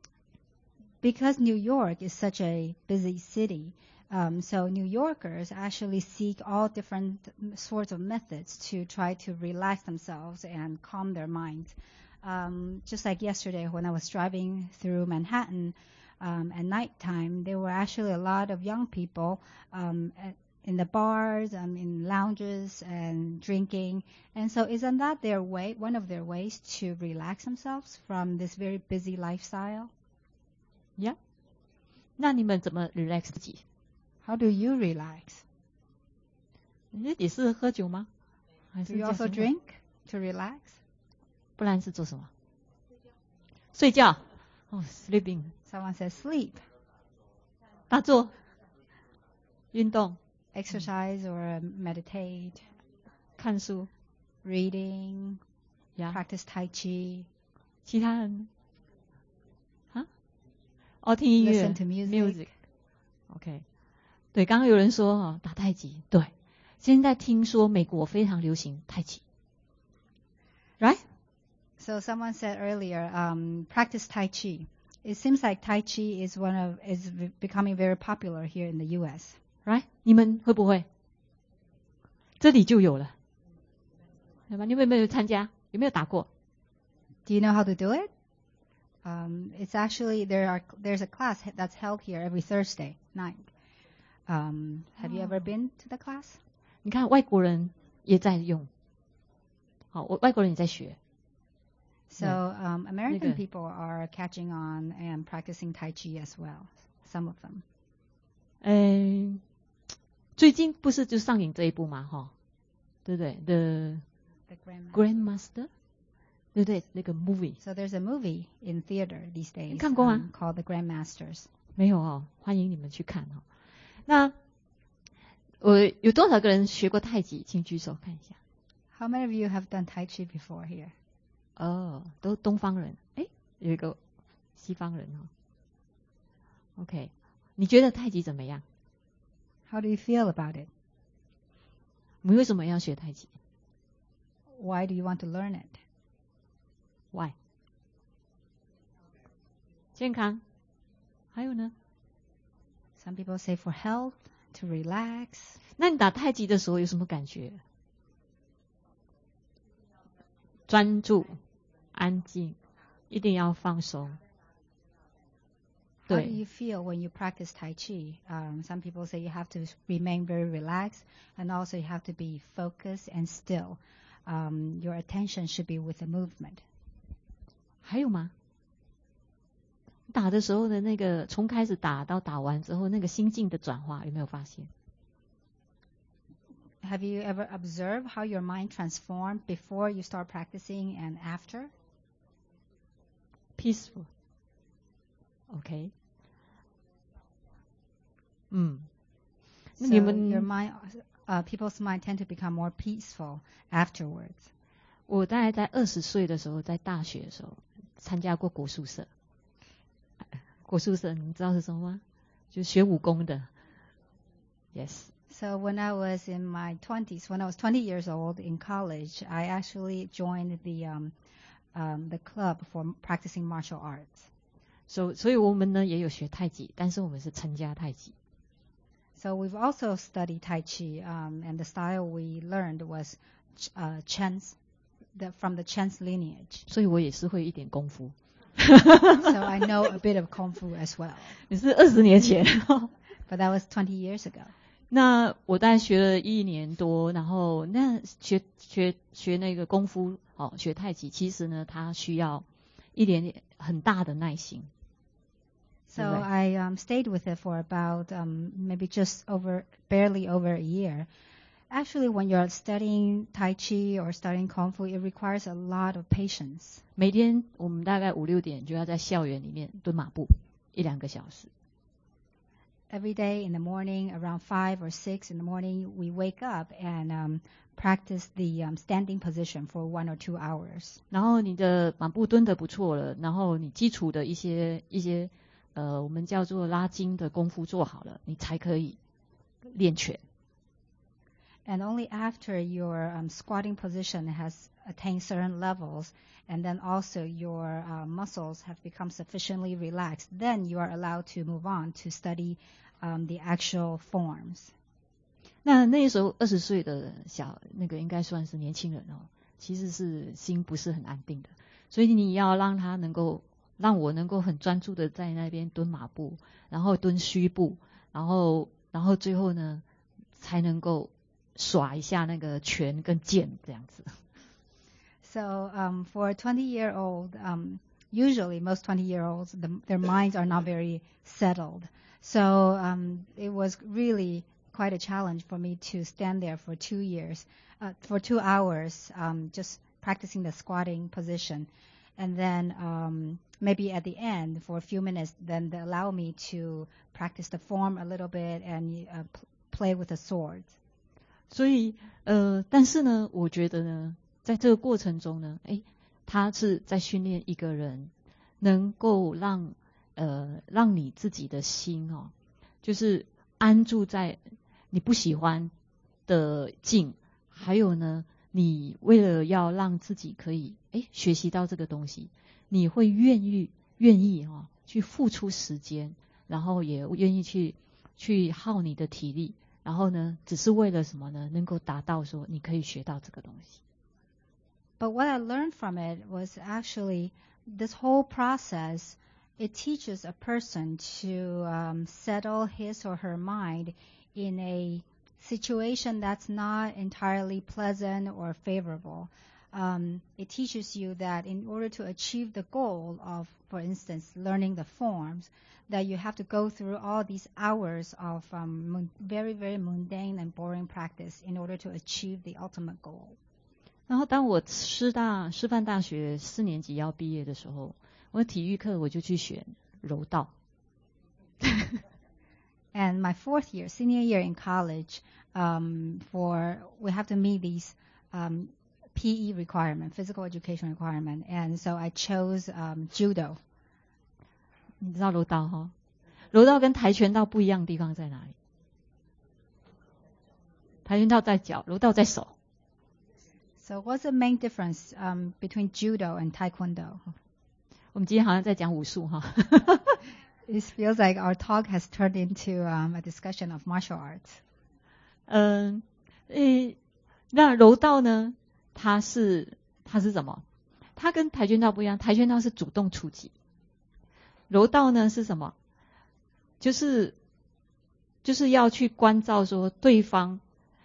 because New York is such a busy city, um, so New Yorkers actually seek all different sorts of methods to try to relax themselves and calm their minds. Um, just like yesterday when I was driving through Manhattan, Um, at nighttime, there were actually a lot of young people um, at, in the bars, um, in lounges, and drinking. And so, isn't that their way, one of their ways to relax themselves from this very busy lifestyle? Yeah. 那你们怎么 relax 自己？ How do you relax? 你也是喝酒吗？还 Do 是 you 叫 also 什么？ drink to relax? 不然是做什么？睡觉。哦、oh, sleeping。 Someone says sleep. 打坐。运动。 Exercise or meditate. 看书。 Reading. Yeah. Practice Tai Chi. 其他人啊？哦，听音乐。 Listen to music. music. OK。 对，刚刚有人说哦，打太极。对，现在听说美国非常流行太极。Right? So someone said earlier, um, practice Tai Chi. It seems like Tai Chi is one of is v- becoming very popular here in the U S. Right? 你们会不会？这里就有了，对吧？你们有没有参加？有没有打过？ Do you know how to do it? Um, it's actually there are there's a class that's held here every Thursday night. Um, have you ever been to the class? 你看外国人也在用，好，我外国人也在学。 So um, American Okay. people are catching on and practicing Tai Chi as well. Some of them. 嗯，最近不是就上映这一部嘛，哈，对不对 ？The The Grandmaster. Grandmaster， 对不对？那个 movie So there's a movie in theater these days 你看过吗？ um, called The Grandmasters. 没有哦，欢迎你们去看哦。那我有多少个人学过太极？请举手看一下。 How many of you have done Tai Chi before here? 哦，都东方人，哎，有一个西方人哦。OK， 你觉得太极怎么样？ How do you feel about it? 你为什么要学太极 Why do you want to learn it? ？Why？ 健康，还有呢？ Some people say for health, to relax. 那你打太极的时候有什么感觉？专注、安静，一定要放松。 How do 对， you feel when you practice Tai Chi? Um, some people say you have to remain very relaxed, and also you have to be focused and still. Um, your attention should be with the movement. 还有吗？打的时候的那个，从开始打到打完之后，那个心境的转化，有没有发现？ Have you ever observed how your mind transformed before you start practicing and after? Peaceful. OK。嗯，那 So 你们 your mind, uh, people's mind tend to become more peaceful afterwards. 我大概在二十岁的时候，在大学的时候参加过国术社。国术社你知道是什么吗？就是学武功的。Yes。 So when I was in my twenties, when I was twenty years old in college, I actually joined the um, um, the club for practicing martial arts. So 所以我们呢也有学太极，但是我们是陈家太极。 So we've also studied Tai Chi, um, and the style we learned was uh, Chen's, the, from the Chen's lineage. 所以我也是会一点功夫。 So I know a bit of Kung Fu as well. 你是二十年前。 But that was twenty years ago. 那我大概学了一年多，然后那那学学学那个功夫哦，学太极，其实呢，它需要一点点很大的耐心。 So I um, stayed with it for about um, maybe just over, barely over a year. Actually, when you're studying Tai Chi or studying Kung Fu, it requires a lot of patience. 每天我们大概五六点就要在校园里面蹲马步一两个小时。 Every day in the morning, around five or six in the morning, we wake up and um, practice the um, standing position for one or two hours. 然后你的马步蹲得不错了，然后你基础的一些一些呃，我们叫做拉筋的功夫做好了，你才可以练拳。 And only after your um, squatting position has attained certain levels, and then also your uh, muscles have become sufficiently relaxed, then you are allowed to move on to study um, the actual forms. 那那时候二十岁的小那个应该算是年轻人哦，其实是心不是很安定的，所以你要让他能够让我能够很专注的在那边蹲马步，然后蹲虚步，然后然后最后呢才能够耍一下那个拳跟剑这样子。 So um, for a twenty-year-old, um, usually most twenty-year-olds, the, their minds are not very settled. So um, it was really quite a challenge for me to stand there for two years, uh, for two hours, um, just practicing the squatting position. And then um, maybe at the end, for a few minutes, then they allow me to practice the form a little bit and uh, p- play with the sword. 所以呃，但是呢，我觉得呢，在这个过程中呢，诶，他是在训练一个人能够让呃让你自己的心哦，就是安住在你不喜欢的境，还有呢，你为了要让自己可以诶学习到这个东西，你会愿意愿意哈、哦、去付出时间，然后也愿意去去耗你的体力。然后呢，只是为了什么呢？能够达到说你可以学到这个东西。 But what I learned from it was actually this whole process, it teaches a person to um, settle his or her mind in a situation that's not entirely pleasant or favorable. Um, it teaches you that in order to achieve the goal of, for instance, learning the forms, that you have to go through all these hours of um, very, very mundane and boring practice in order to achieve the ultimate goal. 然后当我师大师范大学四年级要毕业的时候，我体育课我就去选柔道。 And my fourth year, senior year in college, um, for we have to meet these um, P E requirement, physical education requirement, and so I chose um, judo. 你知道柔道哈？柔道跟跆拳道不一样的地方在哪里？跆拳道在脚，柔道在手。 So what's the main difference um, between judo and taekwondo? 我们今天好像在讲武术哈。 It feels like our talk has turned into um, a discussion of martial arts. 嗯，诶，那柔道呢？它是它是什么？它跟跆拳道不一样，跆拳道是主动出击。柔道呢是什么？就是就是要去关照说对方，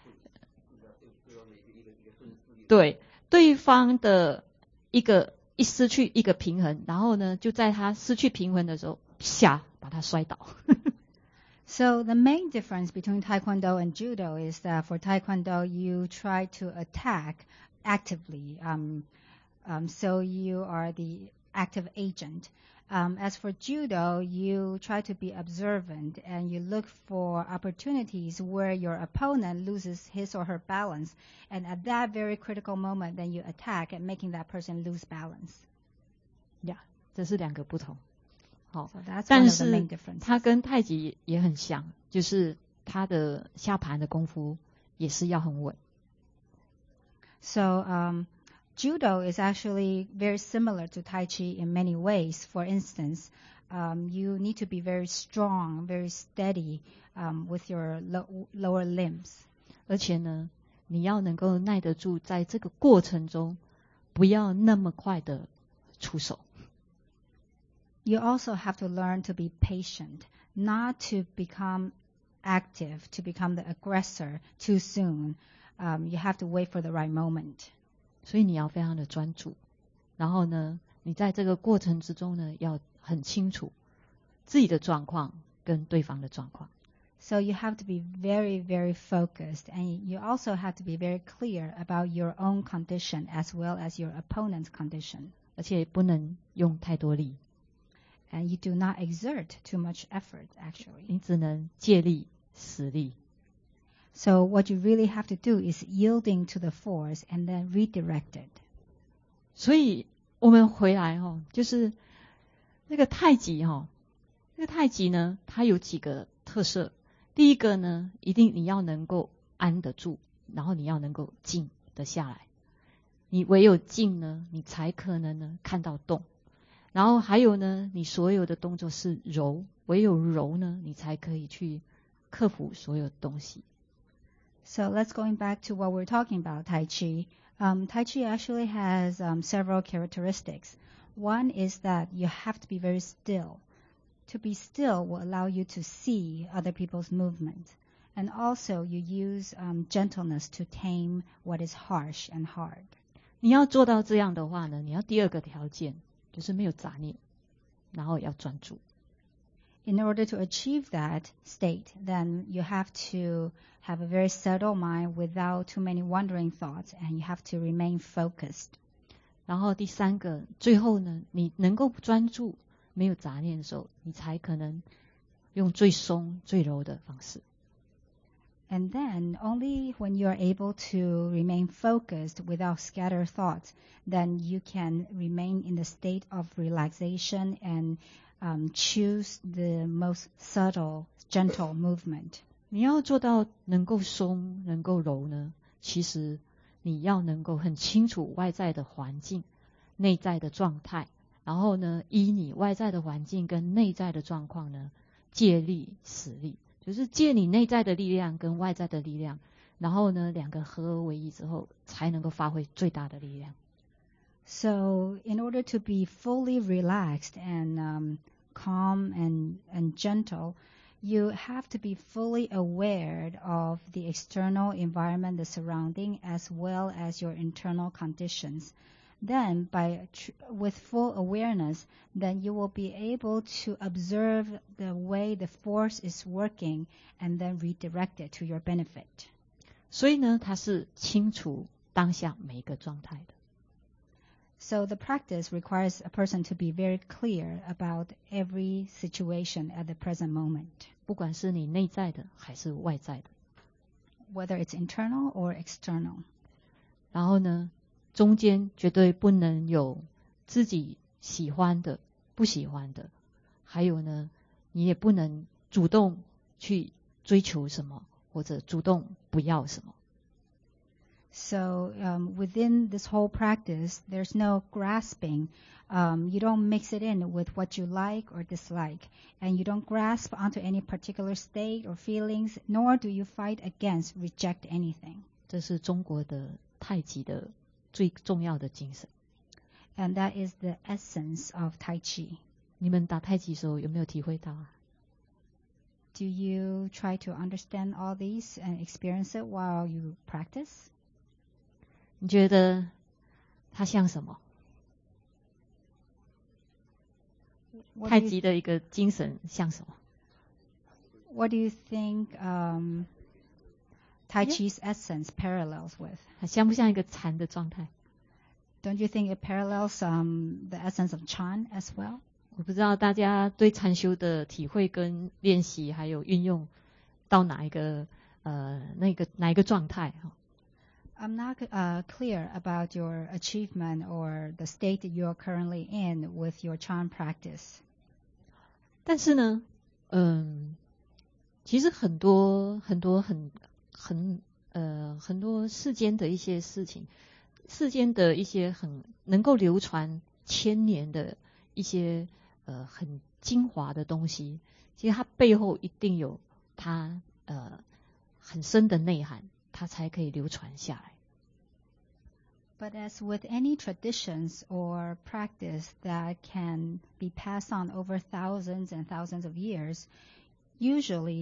对对方的一个一失去一个平衡，然后呢就在他失去平衡的时候，啪把他摔倒。 So the main difference between Taekwondo and Judo is that for Taekwondo you try to attack actively, um, um, so you are the active agent. Um, as for Judo, you try to be observant and you look for opportunities where your opponent loses his or her balance, and at that very critical moment, then you attack and making that person lose balance. Yeah, 这是两个不同。好， so that's one 但 of the main 是 differences. 它跟太极也很像，就是它的下盘的功夫也是要很稳。 So um, Judo is actually very similar to Tai Chi in many ways. For instance, um, you need to be very strong, very steady um, with your lo- lower limbs. 而且呢，你要能够耐得住，在这个过程中不要那么快的出手。 You also have to learn to be patient, not to become active, to become the aggressor too soon. um, you have to wait for the right moment. 所以你要非常的专注，然后呢，你在这个过程之中呢，要很清楚自己的状况跟对方的状况。 So you have to be very, very focused, and you also have to be very clear about your own condition as well as your opponent's condition. 而且不能用太多力， And you do not exert too much effort, actually. 你只能借力使力。 So what you really have to do is yielding to the force and then redirect it. 所以我们回来哦，就是那个太极哦，那个太极呢，它有几个特色。第一个呢，一定你要能够安得住，然后你要能够静得下来。你唯有静呢，你才可能呢看到动。然后还有呢，你所有的动作是柔，唯有柔呢，你才可以去克服所有的东西。 So let's going back to what we're talking about, Tai Chi. Um, tai Chi actually has um, several characteristics. One is that you have to be very still. To be still will allow you to see other people's movement. And also you use um, gentleness to tame what is harsh and hard. 你要做到这样的话呢，你要第二个条件就是没有杂念，然后要专注。 In order to achieve that state, then you have to have a very settled mind without too many wandering thoughts, and you have to remain focused. 然后第三个，最后呢，你能够专注，没有杂念的时候，你才可能用最松、最柔的方式。 And then only when you are able to remain focused without scattered thoughts, then you can remain in the state of relaxation and um, choose the most subtle, gentle movement. 你要做到能够松、能够柔呢，其实你要能够很清楚外在的环境、内在的状态，然后呢，依你外在的环境跟内在的状况呢，借力使力。就是借你内在的力量跟外在的力量，然后呢，两个合而为一之后，才能够发挥最大的力量。 So, in order to be fully relaxed and um, calm and, and gentle, you have to be fully aware of the external environment, the surrounding, as well as your internal conditions. Then, by tr- with full awareness, then you will be able to observe the way the force is working and then redirect it to your benefit. 所以呢，它是清楚当下每一个状态的。 So the practice requires a person to be very clear about every situation at the present moment, 不管是你内在的还是外在的。 whether it's internal or external. 然后呢，中间绝对不能有自己喜欢的、不喜欢的，还有呢，你也不能主动去追求什么，或者主动不要什么。 So um, within this whole practice, there's no grasping. Um, you don't mix it in with what you like or dislike, and you don't grasp onto any particular state or feelings, nor do you fight against, reject anything. 这是中国的太极的最重要的精神。 And that is the essence of Tai Chi. 你们打太极的时候有没有体会到啊？ Do you try to understand all these and experience it while you practice? 你觉得它像什么？ What 太 do you, 极的一个精神像什么？ what do you think um, Tai Chi's essence parallels with? 它像不像一个禅的状态？ Don't you think it parallels um, the essence of Chan as well? 我不知道大家对禅修的体会跟练习还有运用到哪一个呃那个哪一个状态哈？ I'm not uh, clear about your achievement or the state that you're currently in with your Chan practice. 但是呢，嗯，其实很多很多很很呃很多世间的一些事情，世间的一些很能够流传千年的一些呃很精华的东西，其实它背后一定有它呃很深的内涵，它才可以流传下来。 But as with any traditions or practice that can be passed on over thousands and thousands of years, usually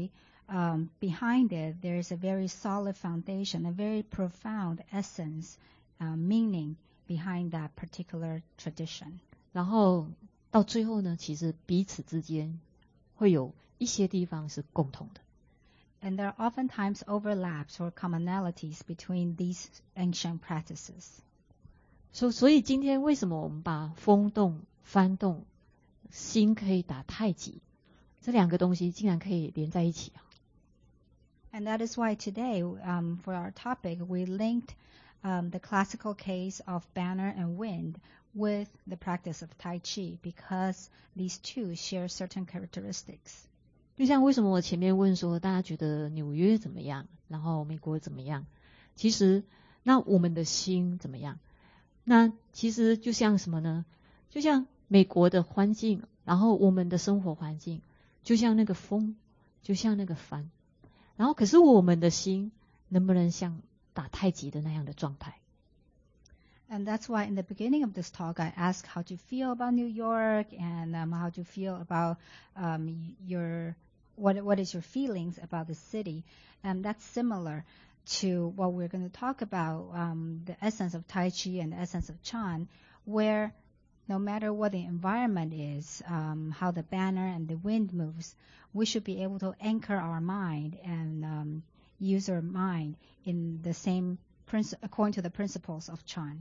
um, behind it, there is a very solid foundation, a very profound essence, uh, meaning behind that particular tradition. 然后到最后呢，其实彼此之间会有一些地方是共同的。 And there are oftentimes overlaps or commonalities between these ancient practices. 所所以今天为什么我们把风动、幡动、心可以打太极，这两个东西竟然可以连在一起啊？ And that is why today, um, for our topic, we linked um, the classical case of banner and wind with the practice of Tai Chi because these two share certain characteristics. 就像为什么我前面问说大家觉得纽约怎么样，然后美国怎么样？其实那我们的心怎么样？那其实就像什么呢？就像美国的环境，然后我们的生活环境，就像那个风，就像那个帆。然后可是我们的心能不能像打太极的那样的状态？ And that's why in the beginning of this talk, I asked how do you feel about New York and um, how do you feel about um, your what what is your feelings about the city? And that's similar to what we're going to talk about, um, the essence of Tai Chi and the essence of Chan, where no matter what the environment is, um, how the banner and the wind moves, we should be able to anchor our mind and um, use our mind in the same princ- according to the principles of Chan.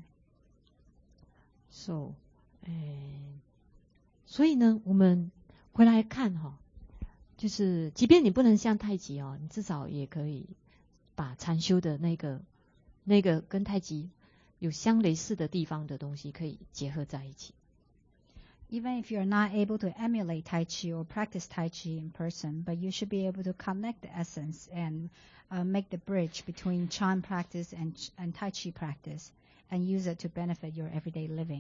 So， 诶，所以呢，我们回来看哈、哦，就是即便你不能像太极哦，你至少也可以把禅修的那个那个跟太极有相类似的地方的东西可以结合在一起。 Even if you're not able to emulate Tai Chi or practice Tai Chi in person, but you should be able to connect the essence and uh, make the bridge between Chan practice and, and Tai Chi practice and use it to benefit your everyday living.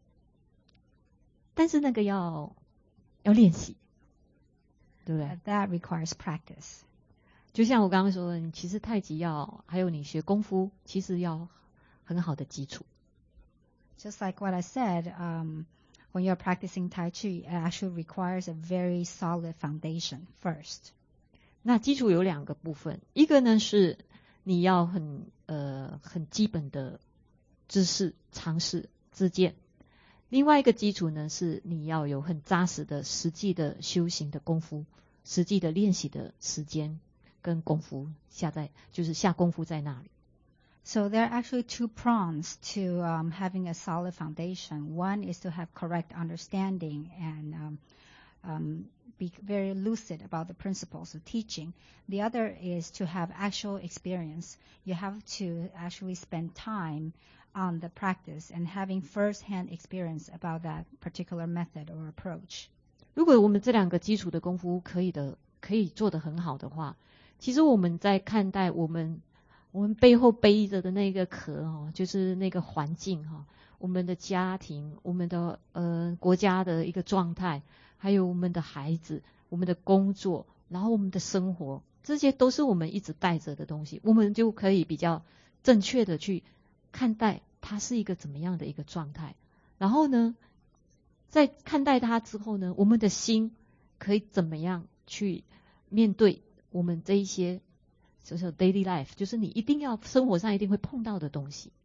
但是那个要要练习，对不对？ Uh, that requires practice. 就像我刚刚说的，你其实太极要，还有你学功夫，其实要很好的基础。 Just like what I said, um, when you're practicing Tai Chi, it actually requires a very solid foundation first. 那基础有两个部分，一个呢是你要很呃很基本的知识、常识、知见；另外一个基础呢是你要有很扎实的实际的修行的功夫，实际的练习的时间跟功夫下在就是下功夫在那里。 So there are actually two prongs to um, having a solid foundation. One is to have correct understanding and um, um, be very lucid about the principles of teaching. The other is to have actual experience. You have to actually spend time on the practice and having first-hand experience about that particular method or approach. 如果我们这两个基础的功夫可以的可以做得很好的话，其实我们在看待我们我们背后背着的那个壳哦，就是那个环境哈、哦，我们的家庭，我们的呃国家的一个状态，还有我们的孩子，我们的工作，然后我们的生活，这些都是我们一直带着的东西，我们就可以比较正确的去看待它是一个怎么样的一个状态。然后呢，在看待它之后呢，我们的心可以怎么样去面对我们这一些就是 daily life， 就是你一定要生活上一定会碰到的东西。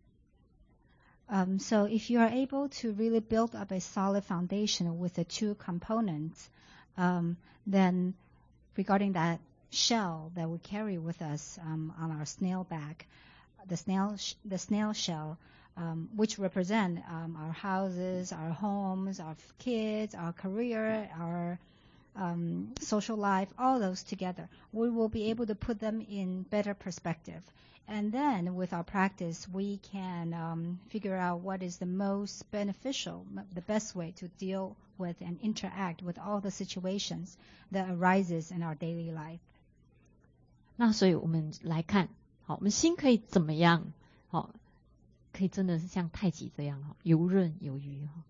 Um, so if you are able to really build up a solid foundation with the two components, um, then regarding that shell that we carry with us um, on our snail back, the snail sh- the snail shell, um, which represent um, our houses, our homes, our kids, our career, our um, social life, all those together, we will be able to put them in better perspective. And then with our practice, we can um, figure out what is the most beneficial, the best way to deal with and interact with all the situations that arises in our daily life. 那所以我们来看，好，我们心可以怎么样？好，可以真的是像太极这样哈，游刃有余哈。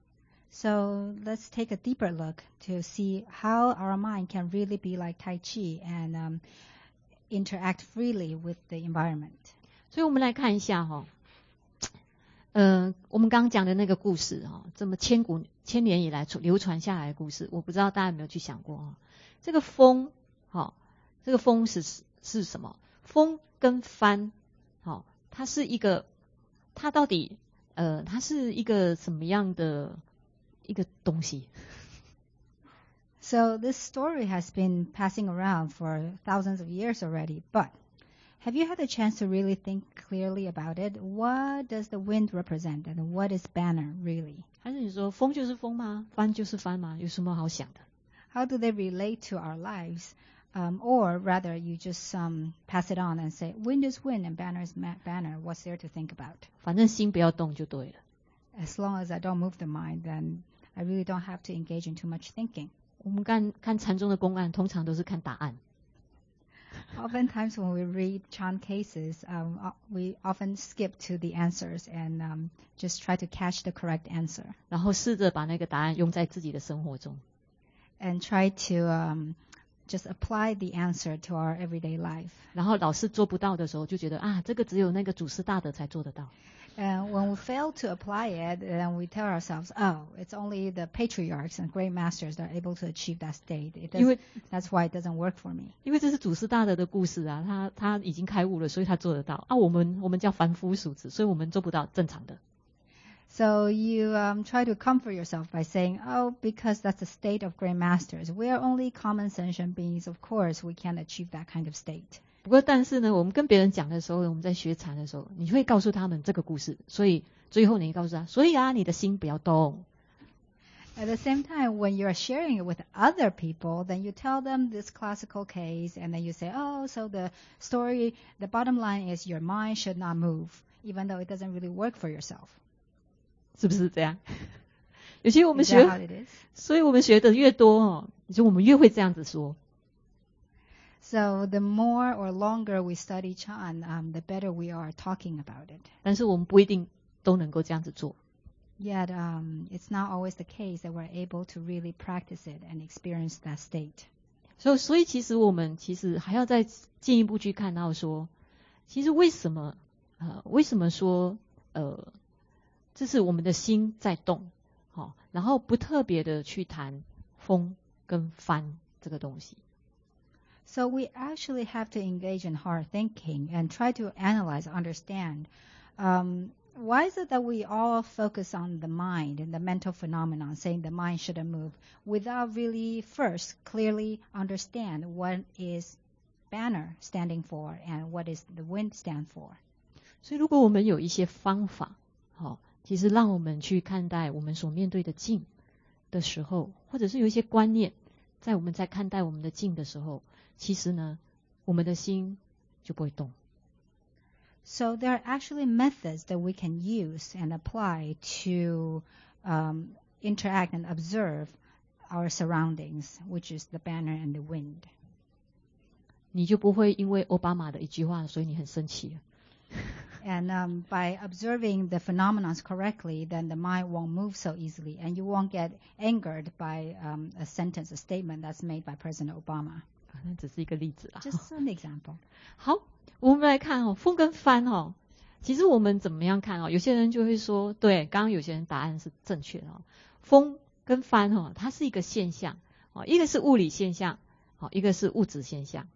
So let's take a deeper look to see how our mind can really be like Tai Chi and um, interact freely with the environment. 所以我们来看一下哈，呃，我们刚刚讲的那个故事哈，这么千古千年以来流传下来的故事，我不知道大家有没有去想过哈，这个风，好， 这个风是是什么？风跟帆，好、哦，它是一个，它到底呃，它是一个什么样的一个东西？ So this story has been passing around for thousands of years already, but have you had a chance to really think clearly about it? What does the wind represent and what is banner really? 还是你说风就是风吗？帆就是帆吗？有什么好想的？ How do they relate to our lives? Um, or rather, you just um, pass it on and say, wind is wind and banner is ma- banner. What's there to think about? 反正心不要动就对了。 As long as I don't move the mind, then I really don't have to engage in too much thinking. 我们看看禅宗的公案，通常都是看答案。 Oftentimes when we read Chan cases, um, uh, we often skip to the answers and um, just try to catch the correct answer 然后试着把那个答案用在自己的生活中。 and try to um, just apply the answer to our everyday life. 然后老是做不到的时候，就觉得啊，这个只有那个祖师大德才做得到。 And when we fail to apply it, then we tell ourselves, oh, it's only the patriarchs and great masters that are able to achieve that state. It does, 因为 that's why it doesn't work for me. 因为这是祖师大德的故事啊，他他已经开悟了，所以他做得到啊。我们我们叫凡夫俗子，所以我们做不到正常的。 So you um, try to comfort yourself by saying, oh, because that's the state of great masters. We are only common sentient beings. Of course, we can't achieve that kind of state. 不过但是呢，我们跟别人讲的时候，我们在学禅的时候，你会告诉他们这个故事，所以最后你告诉他，所以啊，你的心不要动。 At the same time, when you're sharing it with other people, then you tell them this classical case, and then you say, oh, so the story, the bottom line is your mind should not move, even though it doesn't really work for yourself. 是不是这样？有些我们 Is that 学 how it is? 所以我们学的越多哦，就我们越会这样子说。 So the more or longer we study Chan, um, the better we are talking about it. 但是我们不一定都能够这样子做。 Yet um, it's not always the case that we're able to really practice it and experience that state. 所以，所以其实我们其实还要再进一步去看到说，其实为什么呃，为什么说呃，这是我们的心在动，好、哦，然后不特别的去谈风跟帆这个东西。 So we actually have to engage in hard thinking and try to analyze, understand. Um, why is it that we all focus on the mind and the mental phenomenon, saying the mind shouldn't move, without really first clearly understand what is banner standing for and what is the wind stand for? 所以，如果我们有一些方法，好、哦，其实让我们去看待我们所面对的境的时候，或者是有一些观念，在我们在看待我们的境的时候，其实呢，我们的心就不会动。 So there are actually methods that we can use and apply to um, interact and observe our surroundings, which is the banner and the wind. 你就不会因为奥巴马的一句话，所以你很生气了。 And um, by observing the phenomena correctly, then the mind won't move so easily, and you won't get angered by um, a sentence, a statement that's made by President Obama. 那只是一个例子啦。 Just an example. 好，我们来看哦，风跟帆哦，其实我们怎么样看哦？有些人就会说，对，刚刚有些人答案是正确的哦。风跟帆哦，它是一个现象哦，一个是物理现象，好，一个是物质现象。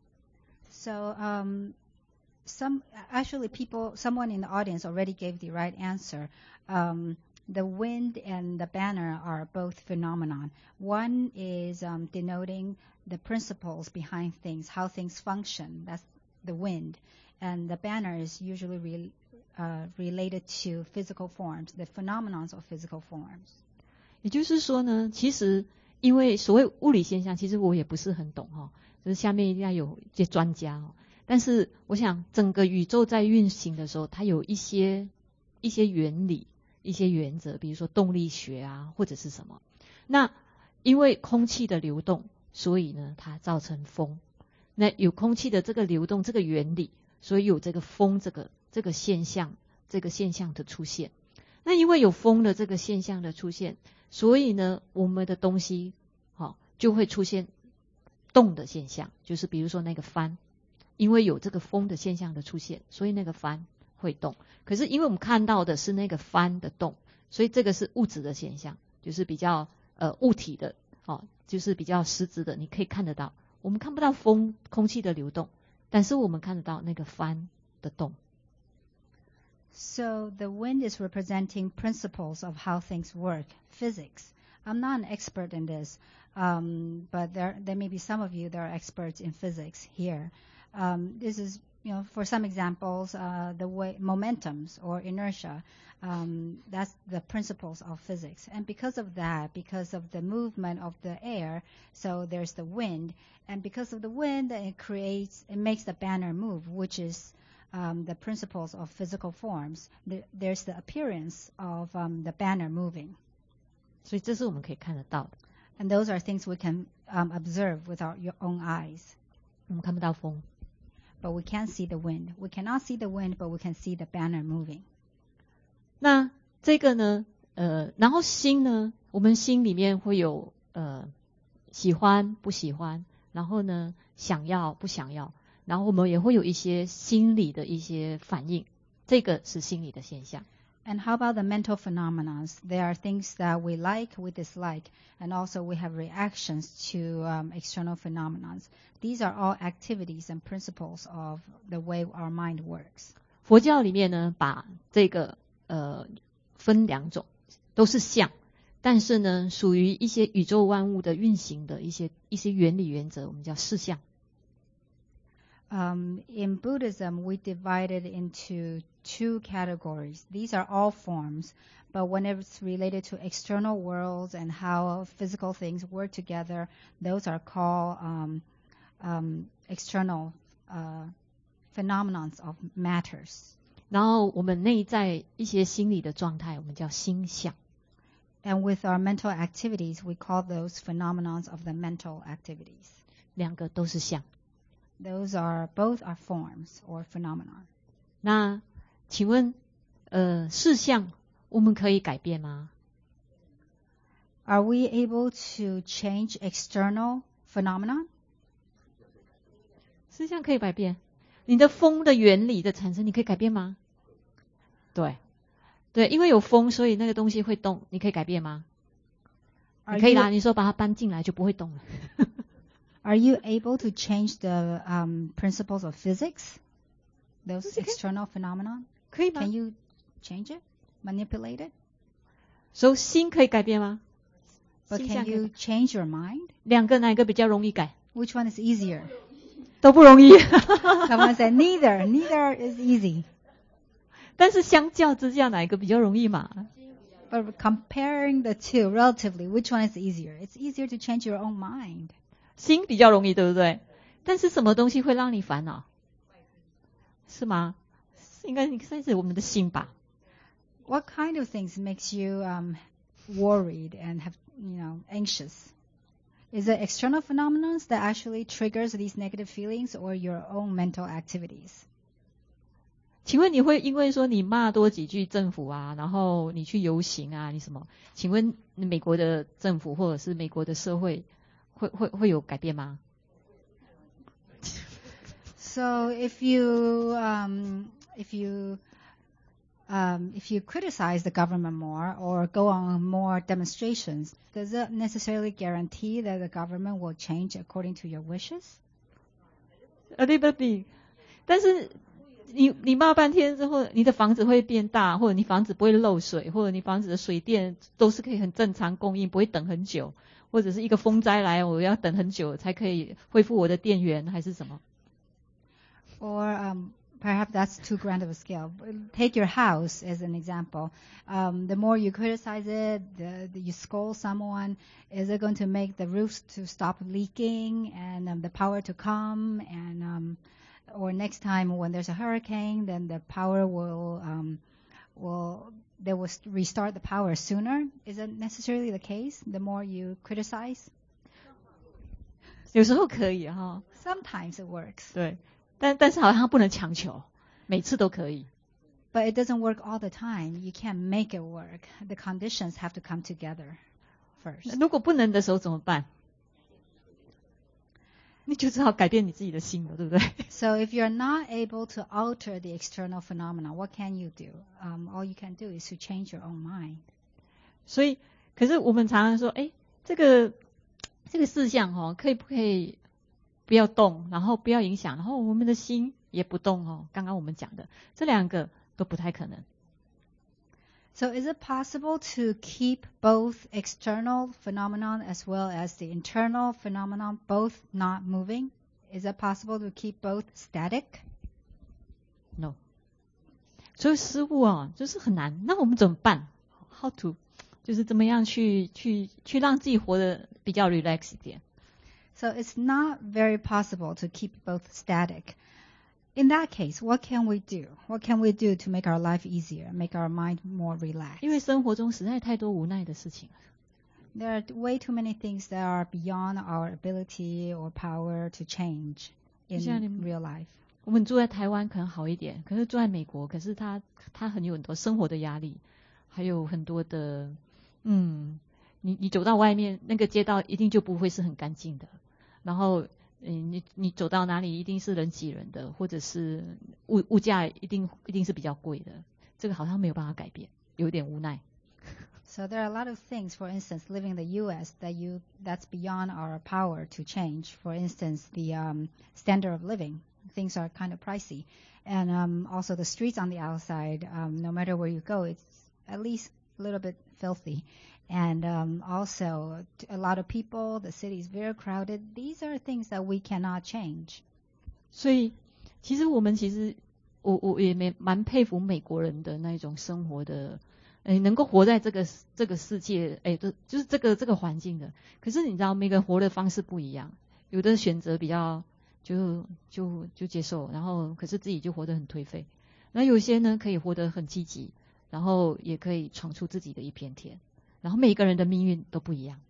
So um, some actually people, someone in the audience already gave the right answer. Um, the wind and the banner are both phenomenon. One is um, denoting the principles behind things, how things function. That's the wind. And the banner is usually re, uh, related to physical forms, the phenomenons of physical forms. 也就是说呢，其实因为所谓物理现象，其实我也不是很懂哦，就是下面一定要有一些专家哦。但是我想，整个宇宙在运行的时候，它有一些一些原理、一些原则，比如说动力学啊，或者是什么。那因为空气的流动，所以呢，它造成风。那有空气的这个流动，这个原理，所以有这个风这个这个现象，这个现象的出现。那因为有风的这个现象的出现，所以呢，我们的东西，好、哦、就会出现动的现象，就是比如说那个帆。因为有这个风的现象的出现，所以那个帆会动。可是因为我们看到的是那个帆的动，所以这个是物质的现象，就是比较呃物体的哦，就是比较实质的，你可以看得到我们看不到风空气的流动，但是我们看得到那个帆的动。 So the wind is representing principles of how things work, physics. I'm not an expert in this, um, but there there may be some of you that are experts in physics here. Um, this is, you know, for some examples, uh, the way momentums or inertia. Um, that's the principles of physics. And because of that, because of the movement of the air, so there's the wind. And because of the wind, it creates, it makes the banner move, which is um, the principles of physical forms. The, there's the appearance of um, the banner moving. 所以这是我们可以看得到的。 And those are things we can um, observe with our your own eyes. 我们看不到风， But we can see the wind. We cannot see the wind, but we can see the banner moving. 那这个呢，呃，然后心呢，我们心里面会有呃喜欢不喜欢，然后呢想要不想要，然后我们也会有一些心理的一些反应，这个是心理的现象。 And how about the mental phenomena? There are things that we like, we dislike, and also we have reactions to um, external phenomena. These are all activities and principles of the way our mind works. 佛教里面呢，把这个呃分两种，都是相，但是呢，属于一些宇宙万物的运行的一些一些原理原则，我们叫事相。 Um, in Buddhism, we divide it into two categories. These are all forms, but when it's related to external worlds and how physical things work together, those are called um, um, external uh, phenomena of matters. 然后我们内在一些心理的状态，我们叫心相。 And with our mental activities, we call those phenomena of the mental activities. 两个都是相。 Those are both are forms or phenomena. 那请问，呃，事相我们可以改变吗？ Are we able to change external phenomena? 事相可以改变。你的风的原理的产生，你可以改变吗？对，对，因为有风，所以那个东西会动，你可以改变吗？ Are 你可以啦， you, 你说把它搬进来就不会动了。 are you able to change the um, principles of physics? Those Okay. external phenomena? 可以吗？ Can you change it? Manipulate it? 所以心可以改变吗？ But 心 can 相可以 you change your mind? 两个哪一个比较容易改？ Which one is easier? 都不容易。 Someone said neither. Neither is easy. 但是相较之下，哪一个比较容易嘛？ But comparing the two relatively, which one is easier? It's easier to change your own mind. 心比较容易，对不对？但是什么东西会让你烦恼？是吗？应该应该是我们的心吧。 What kind of things makes you um, worried and have, you know, anxious? Is it external phenomena that actually triggers these negative feelings or your own mental activities? 请问你会因为说你骂多几句政府啊，然后你去游行啊，你什么？请问美国的政府或者是美国的社会会会会有改变吗？ So if you um, if you um, if you criticize the government more or go on more demonstrations, does it necessarily guarantee that the government will change according to your wishes? A little bit， 但是你你骂半天之后，你的房子会变大，或者你房子不会漏水，或者你房子的水电都是可以很正常供应，不会等很久，或者是一个风灾来，我要等很久才可以恢复我的电源，还是什么？ Or um, perhaps that's too grand of a scale. Take your house as an example. Um, the more you criticize it, the, the, you scold someone, is it going to make the roofs to stop leaking and um, the power to come? And um, or next time when there's a hurricane, then the power will um, will they will restart the power sooner. Is that necessarily the case? The more you criticize, 有时候可以哈， sometimes it works. 对，但但是好像不能强求，每次都可以。 But it doesn't work all the time. You can't make it work. The conditions have to come together first. 如果不能的时候怎么办？你就只好改变你自己的心了，对不对？ So if you're not able to alter the external phenomena, what can you do? Um, all you can do is to change your own mind. 所以，可是我们常常说，哎，这个这个事项哦，可以不可以不要动，然后不要影响，然后我们的心也不动哦。刚刚我们讲的这两个都不太可能。 So is it possible to keep both external phenomenon as well as the internal phenomenon both not moving? Is it possible to keep both static? No. 所以失误啊，就是很难。那我们怎么办 ？How to 就是怎么样去去去让自己活得比较 relax 一点。 So it's not very possible to keep both static. In that case, what can we do? What can we do to make our life easier, make our mind more relaxed? 因为生活中实在太多无奈的事情了。 There are way too many things that are beyond our ability or power to change in real life. 我们住在台湾可能好一点，可是住在美国，可是他他很有很多生活的压力，还有很多的，嗯，你你走到外面那个街道一定就不会是很干净的，然后嗯，你你走到哪里一定是人挤人的，或者是物物价一定一定是比较贵的，这个好像没有办法改变，有点无奈。 So there are a lot of things, for instance, living in the U S that you that's beyond our power to change. For instance, the um, standard of living. Things are kind of pricey. And um, also the streets on the outside, um, no matter where you go, it's at least a little bit filthy. And um, also a lot of people, the city is very crowded. These are things that we cannot change. 所以其实我们其实我我也蛮佩服美国人的那种生活的，诶，能够活在这个这个世界，诶，就就是这个这个环境的。可是你知道每个人活的方式不一样，有的选择比较就就就接受，然后可是自己就活得很颓废。那有些呢可以活得很积极，然后也可以闯出自己的一片天。然后每个人的命运都不一样。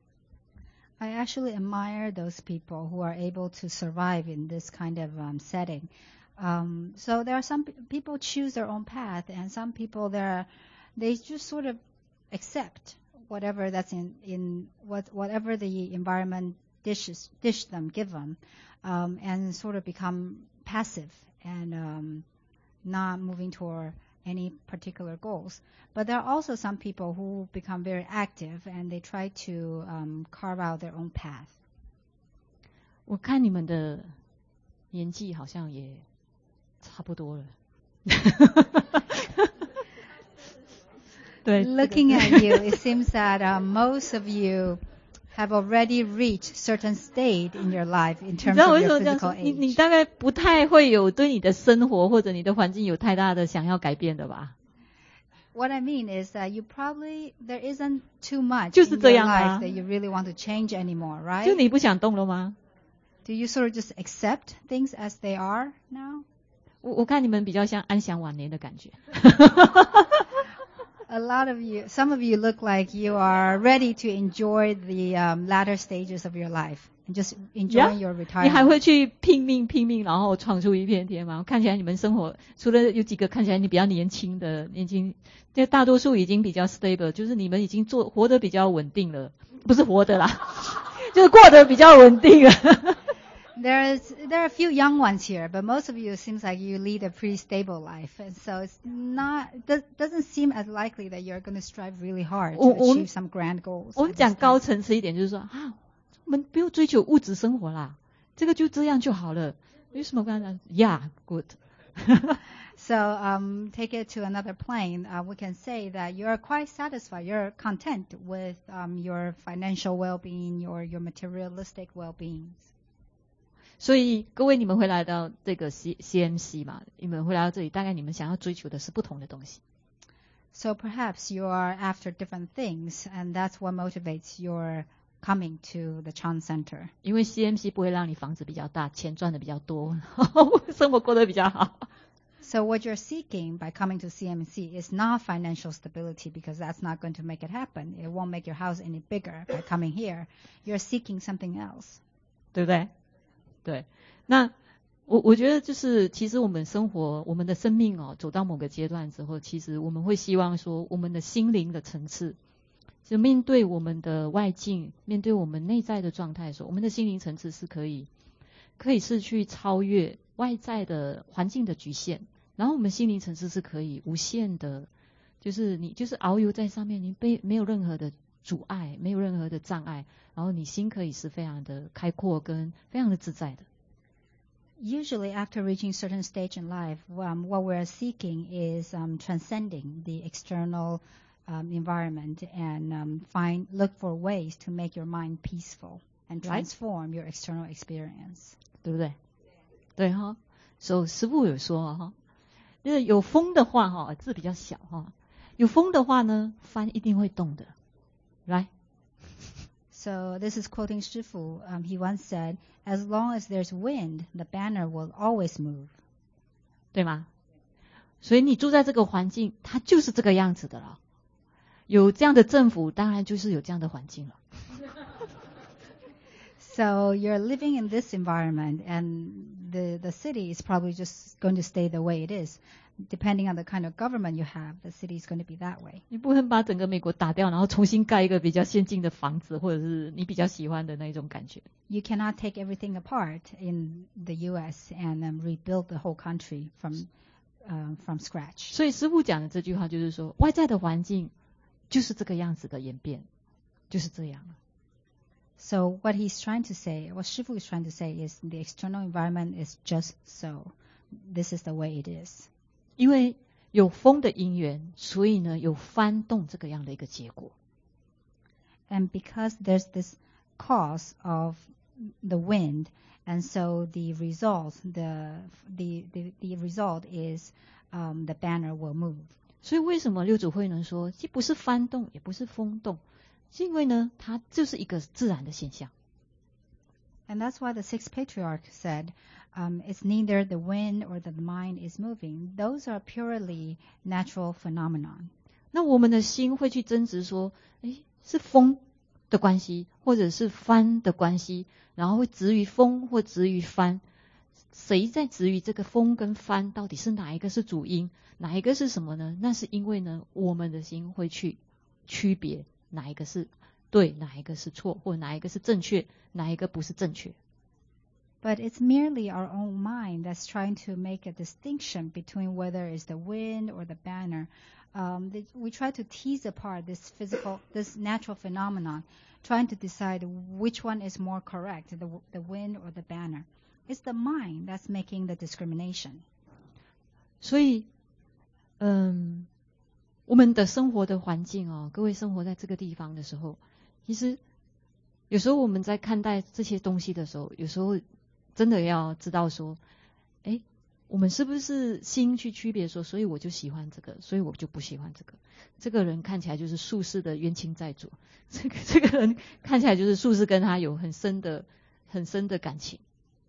I actually admire those people who are able to survive in this kind of um, setting. Um, so there are some p- people choose their own path, and some people there they just sort of accept whatever that's in in what whatever the environment dishes dish them give them, um, and sort of become passive and um, not moving toward any particular goals. But there are also some people who become very active and they try to um, carve out their own path. 我看你们的年纪好像也差不多了。对 Looking at you, it seems that uh, most of you have already reached certain state in your life in 你 terms 知道 of 为什 your 么这样 physical 说？你你 age. 大概不太会有对你的生活或者你的环境有太大的想要改变的吧？ What I mean is that you probably, there isn't too much 就是 in 这 your 样啊。 life that you really want to change anymore, 就 right? 你不想动了吗？ Do you sort of just accept things as they are now? 我我看你们比较像安享晚年的感觉。 A lot of you, some of you look like you are ready to enjoy the um, latter stages of your life and just enjoying your 你还 retirement. 会去拼命拼命，然后闯出一片天吗？看起来你们生活除了有几个看起来你比较年轻的年轻，这大多数已经比较 stable， 就是你们已经做活得比较稳定了，不是活得啦，就是过得比较稳定了。 There is, there are a few young ones here, but most of you seems like you lead a pretty stable life, and so it's not, does, doesn't seem as likely that you're going to strive really hard to 我我 achieve some grand goals. 我们 at 讲 this 高 time. 层次一点，就是说啊，我们不用追求物质生活啦，这个就这样就好了。为什么刚才讲 ？Yeah, good 。 So um, take it to another plane. Uh, we can say that you're quite satisfied. You're content with um, your financial well-being or your materialistic well-being. 所以各位，你们会来到这个 C C M C 嘛？你们会来到这里，大概你们想要追求的是不同的东西。 So perhaps you are after different things, and that's what motivates your coming to the Chan Center. 因为 C M C 不会让你房子比较大，钱赚的比较多，生活过得比较好。 So what you're seeking by coming to C M C is not financial stability, because that's not going to make it happen. It won't make your house any bigger by coming here. You're seeking something else. 对不对？对，那我我觉得就是，其实我们生活，我们的生命哦，走到某个阶段之后，其实我们会希望说，我们的心灵的层次，就面对我们的外境，面对我们内在的状态的时候，我们的心灵层次是可以，可以是去超越外在的环境的局限，然后我们心灵层次是可以无限的，就是你就是遨游在上面，你被没有任何的阻碍，没有任何的障碍，然后你心可以是非常的开阔跟非常的自在的。 Usually, after reaching certain stage in life, um, what we're seeking is um, transcending the external um, environment and um, find look for ways to make your mind peaceful and transform your external experience. 对不对？对哈。所以师父有说哈，就是有风的话哈，字比较小哈，有风的话呢，帆一定会动的，来。 So this is quoting Shifu. Um, he once said, "As long as there's wind, the banner will always move." 对吗？所以你住在这个环境，它就是这个样子的了。有这样的政府，当然就是有这样的环境了。 So you're living in this environment, and the the city is probably just going to stay the way it is. Depending on the kind of government you have, the city is going to be that way. 你不能把整个美国打掉，然后重新盖一个比较先进的房子，或者是你比较喜欢的那种感觉。 You cannot take everything apart in the U S and um, rebuild the whole country from uh, from scratch. 所以师父讲的这句话就是说，外在的环境就是这个样子的演变，就是这样。 So what he's trying to say, what Shifu is trying to say is the external environment is just so. This is the way it is. 因为有风的因缘，所以呢有翻动这个样的一个结果。 And because there's this cause of the wind, and so the result, the the the, the result is um, the banner will move. 所以为什么六祖慧能说，既不是翻动，也不是风动，是因为呢，它就是一个自然的现象。 And that's why the sixth patriarch said, um, it's neither the wind or the mind is moving. Those are purely natural phenomenon. 那我们的心会去争执说，诶，是风的关系，或者是帆的关系，然后会执于风或执于帆。谁在执于这个风跟帆，到底是哪一个是主因，哪一个是什么呢？那是因为呢，我们的心会去区别哪一个是对，哪一个是错，或哪一个是正确，哪一个不是正确。 But it's merely our own mind that's trying to make a distinction between whether it's the wind or the banner. Um, the, we try to tease apart this physical, this natural phenomenon, trying to decide which one is more correct, the, the wind or the banner. It's the mind that's making the discrimination. 所以，嗯，我们的生活的环境哦，各位生活在这个地方的时候，其实有时候我们在看待这些东西的时候，有时候真的要知道说，诶，我们是不是心去区别说，所以我就喜欢这个，所以我就不喜欢这个。这个人看起来就是宿世的冤亲债主，这个这个人看起来就是宿世跟他有很深的很深的感情。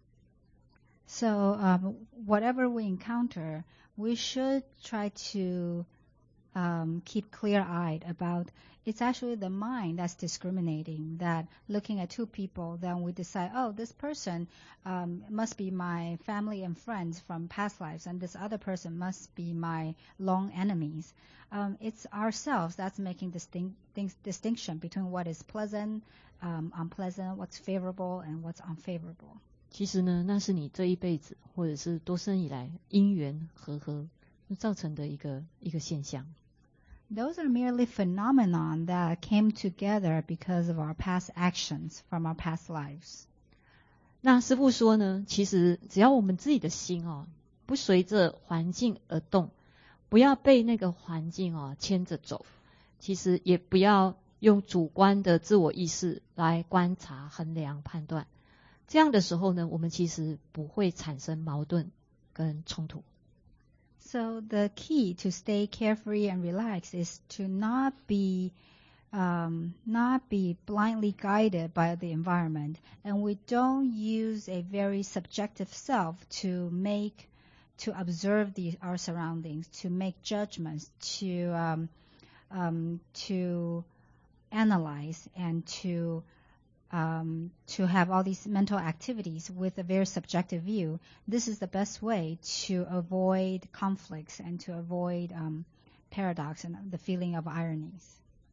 So um, whatever we encounter, we should try to um, keep clear-eyed about it's actually the mind that's discriminating, that looking at two people, then we decide, oh, this person um, must be my family and friends from past lives, and this other person must be my long enemies. Um, it's ourselves that's making distinct, distinction between what is pleasant, um, unpleasant, what's favorable, and what's unfavorable. 其实呢，那是你这一辈子或者是多生以来因缘和合造成的一个一个现象。 Those are merely phenomenon that came together because of our past actions from our past lives. 那师父说呢，其实只要我们自己的心哦，不随着环境而动，不要被那个环境哦牵着走，其实也不要用主观的自我意识来观察、衡量、判断。这样的时候呢，我们其实不会产生矛盾跟冲突。 So the key to stay carefree and relaxed is to not be um, not be blindly guided by the environment, and we don't use a very subjective self to make to observe the, our surroundings, to make judgments, to um, um, to analyze and to Um, to have all these mental activities with a very subjective view. This is the best way to avoid conflicts and to avoid um, paradox and the feeling of ironies.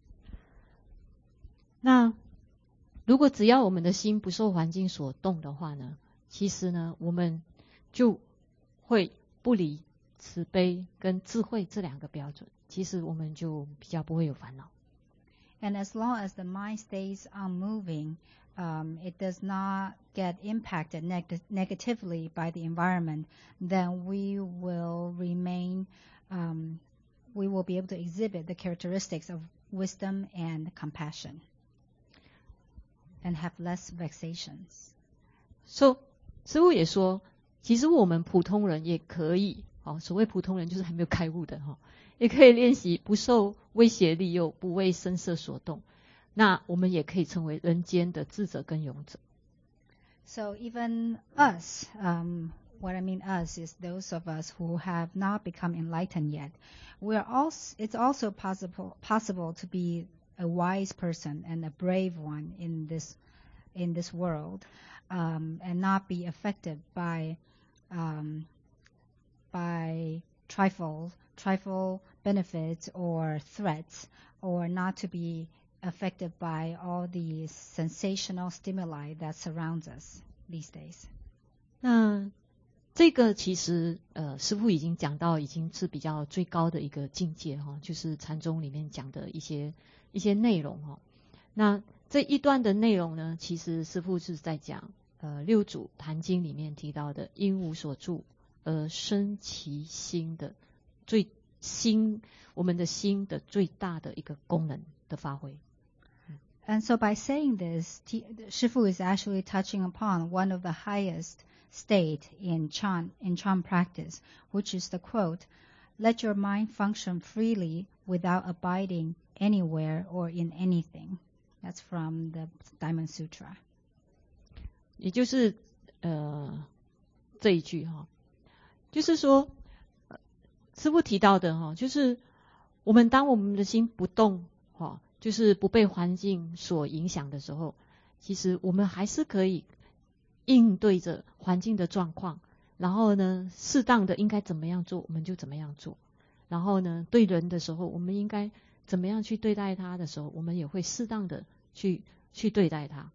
那如果只要我们的心不受环境所动的话呢，其实呢，我们就会不离慈悲跟智慧这两个标准，其实我们就比较不会有烦恼。 And as long as the mind stays unmoving, um, it does not get impacted neg- negatively by the environment, then we will remain, um, we will be able to exhibit the characteristics of wisdom and compassion and have less vexations. So,师父也说，其实我们普通人也可以，哦，所谓普通人就是还没有开悟的哈、哦，也可以练习不受威胁利诱，不为声色所动。那我们也可以成为人间的智者跟勇者。 So even us, um, what I mean us is those of us who have not become enlightened yet. We are also, it's also possible possible to be a wise person and a brave one in this in this world, um, and not be affected by um, by trifle trifle benefits or threats, or not to be affected by all the sensational stimuli that surrounds us these days. 那这个其实呃，师父已经讲到，已经是比较最高的一个境界哈、哦，就是禅宗里面讲的一些一些内容哈、哦。那这一段的内容呢，其实师父是在讲呃六祖坛经里面提到的因无所住而生其心的最心，我们的心的最大的一个功能的发挥。 And so by saying this, T- Shifu is actually touching upon one of the highest state in Chan, in Chan practice, which is the quote, "Let your mind function freely without abiding anywhere or in anything." That's from the Diamond Sutra. 也就是呃这一句哈，就是说，呃、师父提到的哈，就是我们当我们的心不动哈。就是不被环境所影响的时候，其实我们还是可以应对着环境的状况，然后呢，适当的应该怎么样做，我们就怎么样做。然后呢，对人的时候，我们应该怎么样去对待他的时候，我们也会适当的去去对待他。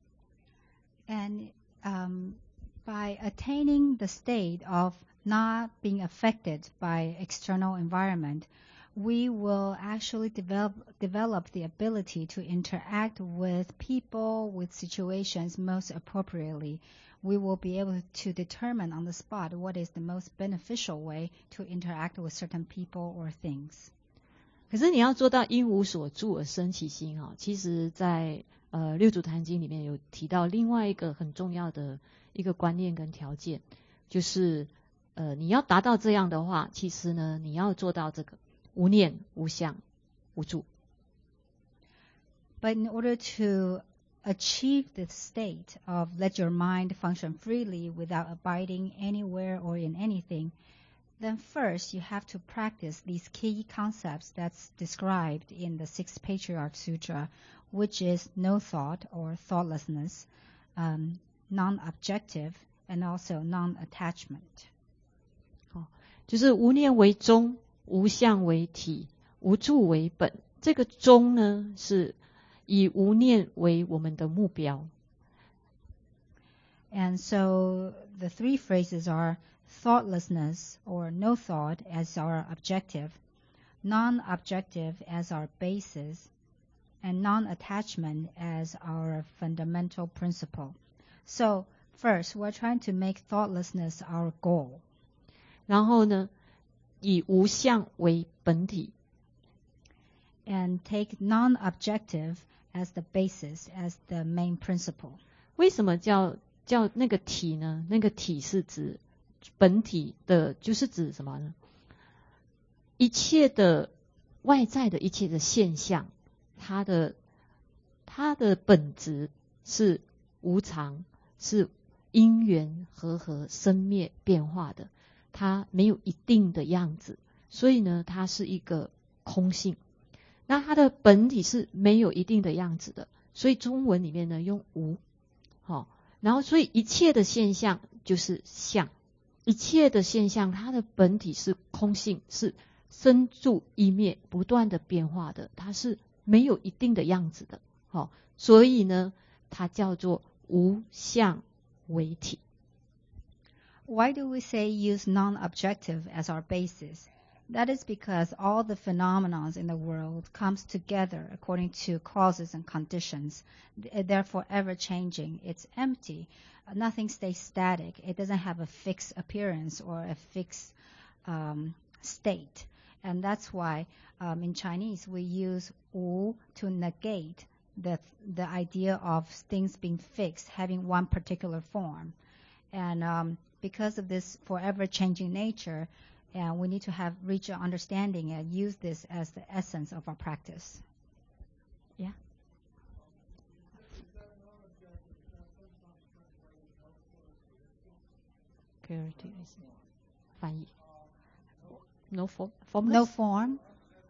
And um, by attaining the state of not being affected by external environment, we will actually develop develop the ability to interact with people, with situations most appropriately. We will be able to determine on the spot what is the most beneficial way to interact with certain people or things. 可是你要做到因无所住而生其心哈，其实在呃六祖坛经里面有提到另外一个很重要的一个观念跟条件，就是呃你要达到这样的话，其实呢你要做到这个。无念、无相、无住。 But in order to achieve the state of let your mind function freely without abiding anywhere or in anything, then first you have to practice these key concepts that's described in the Sixth Patriarch Sutra, which is no thought or thoughtlessness, um, non-objective, and also non-attachment. 好，就是无念为宗。无相为体，无住为本。这个宗呢，是以无念为我们的目标。 And so the three phrases are thoughtlessness or no thought as our objective, non-objective as our basis, and non-attachment as our fundamental principle. So first, we're trying to make thoughtlessness our goal. 然后呢？以无相为本体 and take non-objective as the basis, as the main principle. 为什么叫叫那个体呢？那个体是指本体的，就是指什么呢？一切的外在的一切的现象，它的它的本质是无常，是因缘和合生灭变化的。它没有一定的样子，所以呢，它是一个空性。那它的本体是没有一定的样子的，所以中文里面呢用无，好、哦，然后所以一切的现象就是相，一切的现象它的本体是空性，是生住异灭不断的变化的，它是没有一定的样子的，好、哦，所以呢，它叫做无相为体。 Why do we say use non-objective as our basis? That is because all the phenomena in the world comes together according to causes and conditions. They're forever changing. It's empty. Nothing stays static. It doesn't have a fixed appearance or a fixed um, state. And that's why um, in Chinese we use wu to negate the the idea of things being fixed, having one particular form. And um, because of this forever changing nature, uh, we need to have reach an understanding and use this as the essence of our practice. Yeah. Characterization. 翻译 No form. Formless? No form.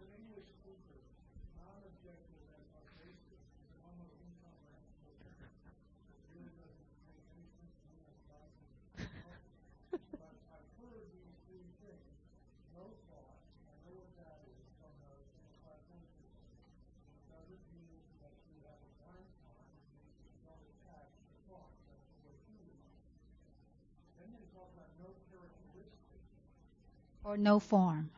Or no form.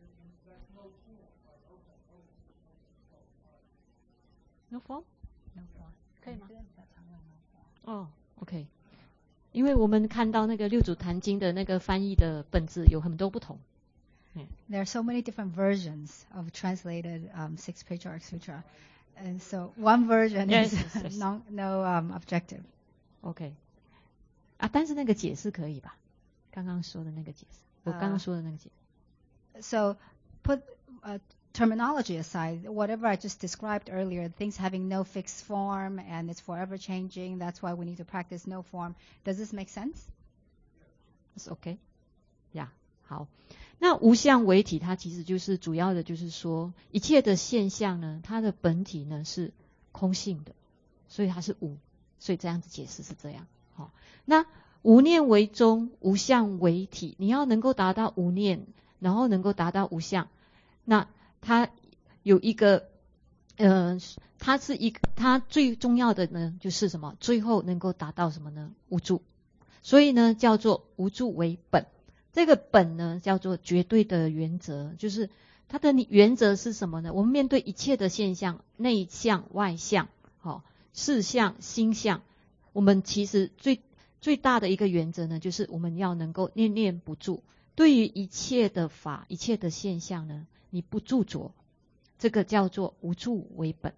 No form? No form. 可以吗？哦 OK 因为我们看到那个六祖坛经的那个翻译的本质有很多不同 There are so many different versions of translated um, Six Patriarch Sutra. And so one version yes, is yes, yes. no, no um, objective. OK 啊但是那个解释可以吧刚刚说的那个解释我刚刚说的那个解释 So put uh, terminology aside, whatever I just described earlier, things having no fixed form and it's forever changing, that's why we need to practice no form. Does this make sense? It's OK 呀、yeah, 好那无相为体它其实就是主要的就是说一切的现象呢它的本体呢是空性的所以它是无所以这样子解释是这样、哦、那无念为宗无相为体你要能够达到无念然后能够达到无相那它有一个呃它是一个它最重要的呢就是什么最后能够达到什么呢无住所以呢叫做无住为本这个本呢叫做绝对的原则就是它的原则是什么呢我们面对一切的现象内相外相、哦、事相心相我们其实最最大的一个原则呢就是我们要能够念念不住对于一切的法一切的现象呢你不著着这个叫做无住为本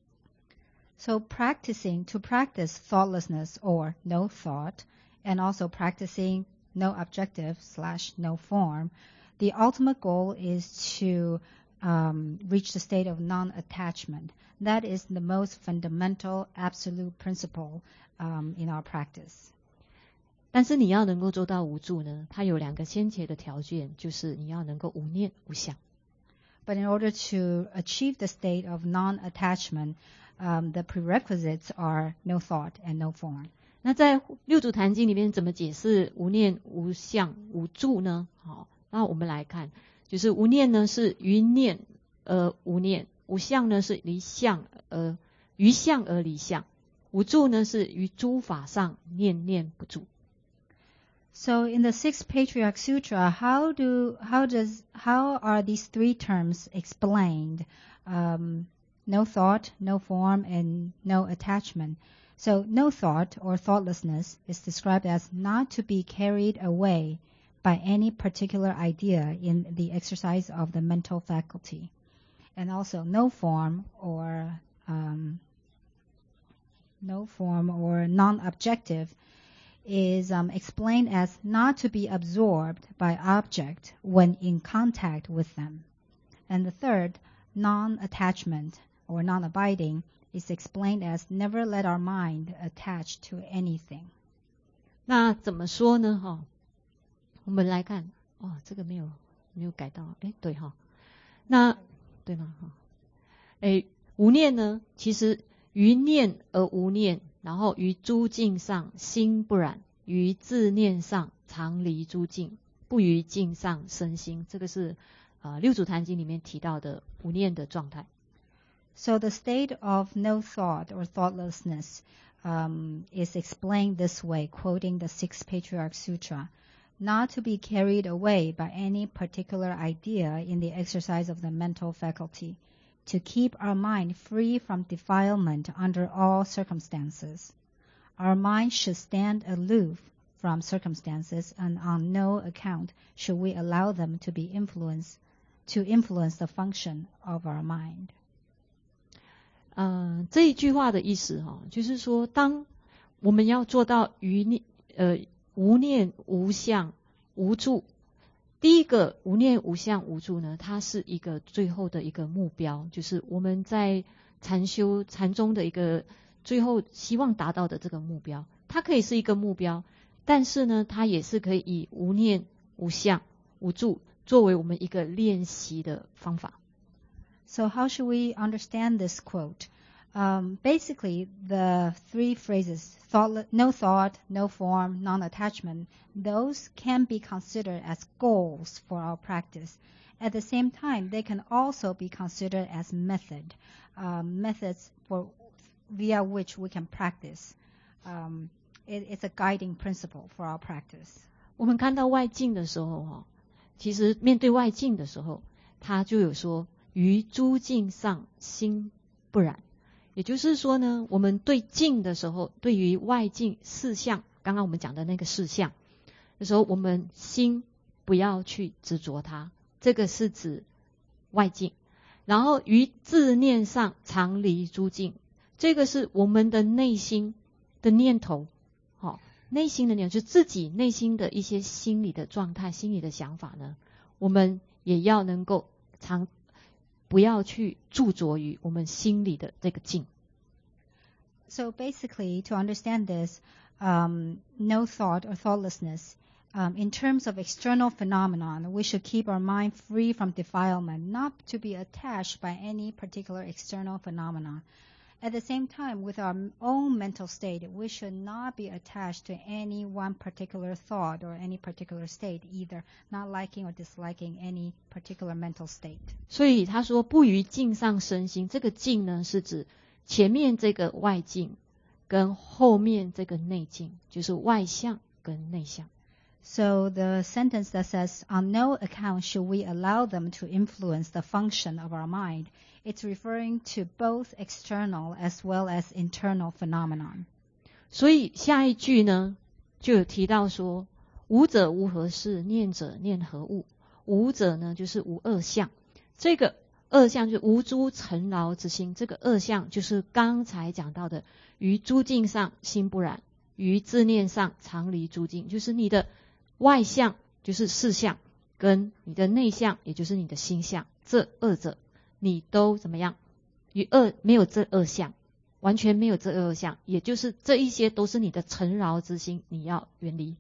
So practicing, to practice thoughtlessness or no thought, and also practicing no objective slash no form, the ultimate goal is to um, reach the state of non-attachment. That is the most fundamental, absolute principle um, in our practice. 但是你要能够做到无住呢它有两个先决的条件就是你要能够无念无相 But in order to achieve the state of non-attachment, um, the prerequisites are no thought and no form. 那在六祖坛经里面怎么解释无念无相无住呢好那我们来看就是无念呢是于念而无念无相呢是离相而于相而离相无住呢是于诸法上念念不住 So in the Sixth Patriarch Sutra, how do how does how are these three terms explained? Um, no thought, no form, and no attachment. So no thought or thoughtlessness is described as not to be carried away by any particular idea in the exercise of the mental faculty. And also no form or um, no form or non-objective is um, explained as not to be absorbed by object when in contact with them. And the third, non-attachment or non-abiding, is explained as never let our mind attach to anything. 那怎么说呢哈我们来看哦这个没有没有改到诶对哈那对吗哈诶无念呢其实于念而无念然后于诸境上心不染于自念上常离诸境不于境上生心这个是呃六祖坛经里面提到的无念的状态 So the state of no thought or thoughtlessness um, is explained this way, quoting the Sixth Patriarch Sutra. not to be carried away by any particular idea in the exercise of the mental faculty, to keep our mind free from defilement under all circumstances. Our mind should stand aloof from circumstances, and on no account should we allow them to be influenced, to influence the function of our mind. 呃，这一句话的意思哈、哦，就是说，当我们要做到于念呃无念无相无住，第一个无念无相无住呢，它是一个最后的一个目标，就是我们在禅修禅宗的一个最后希望达到的这个目标。它可以是一个目标，但是呢，它也是可以以无念无相无住作为我们一个练习的方法。 So how should we understand this quote? Um, basically, the three phrases, thought, no thought, no form, non-attachment, those can be considered as goals for our practice. At the same time, they can also be considered as method, um, methods for via which we can practice. Um, it, it's a guiding principle for our practice. 我们看到外境的时候哈，其实面对外境的时候，他就有说于诸境上心不染，也就是说呢，我们对境的时候，对于外境事项，刚刚我们讲的那个事项的时候，我们心不要去执着它，这个是指外境。然后于自念上常离诸境，这个是我们的内心的念头，好、哦，内心的念头，就自己内心的一些心理的状态、心理的想法呢，我们也要能够常。不要去驻着于我们心里的这个境。 So basically, to understand this, um, no thought or thoughtlessness, um, in terms of external phenomenon, we should keep our mind free from defilement, not to be attached by any particular external phenomenon. At the same time, with our own mental state, we should not be attached to any one particular thought or any particular state, either not liking or disliking any particular mental state. 所以他说不于境上生心，这个境呢是指前面这个外境跟后面这个内境，就是外相跟内相。 So the sentence that says, on no account should we allow them to influence the function of our mind, it's referring to both external as well as internal phenomenon. 所以下一句呢，就有提到说，无者无何事，念者念何物。无者呢，就是无二相。这个二相就是无诸尘劳之心，这个二相就是刚才讲到的，于诸境上心不染，于自念上常离诸境，就是你的外相就是事相，跟你的内相也就是你的心相，这二者你都怎么样？与二没有这二相，完全没有这二相，也就是这一些都是你的尘劳之心，你要远离。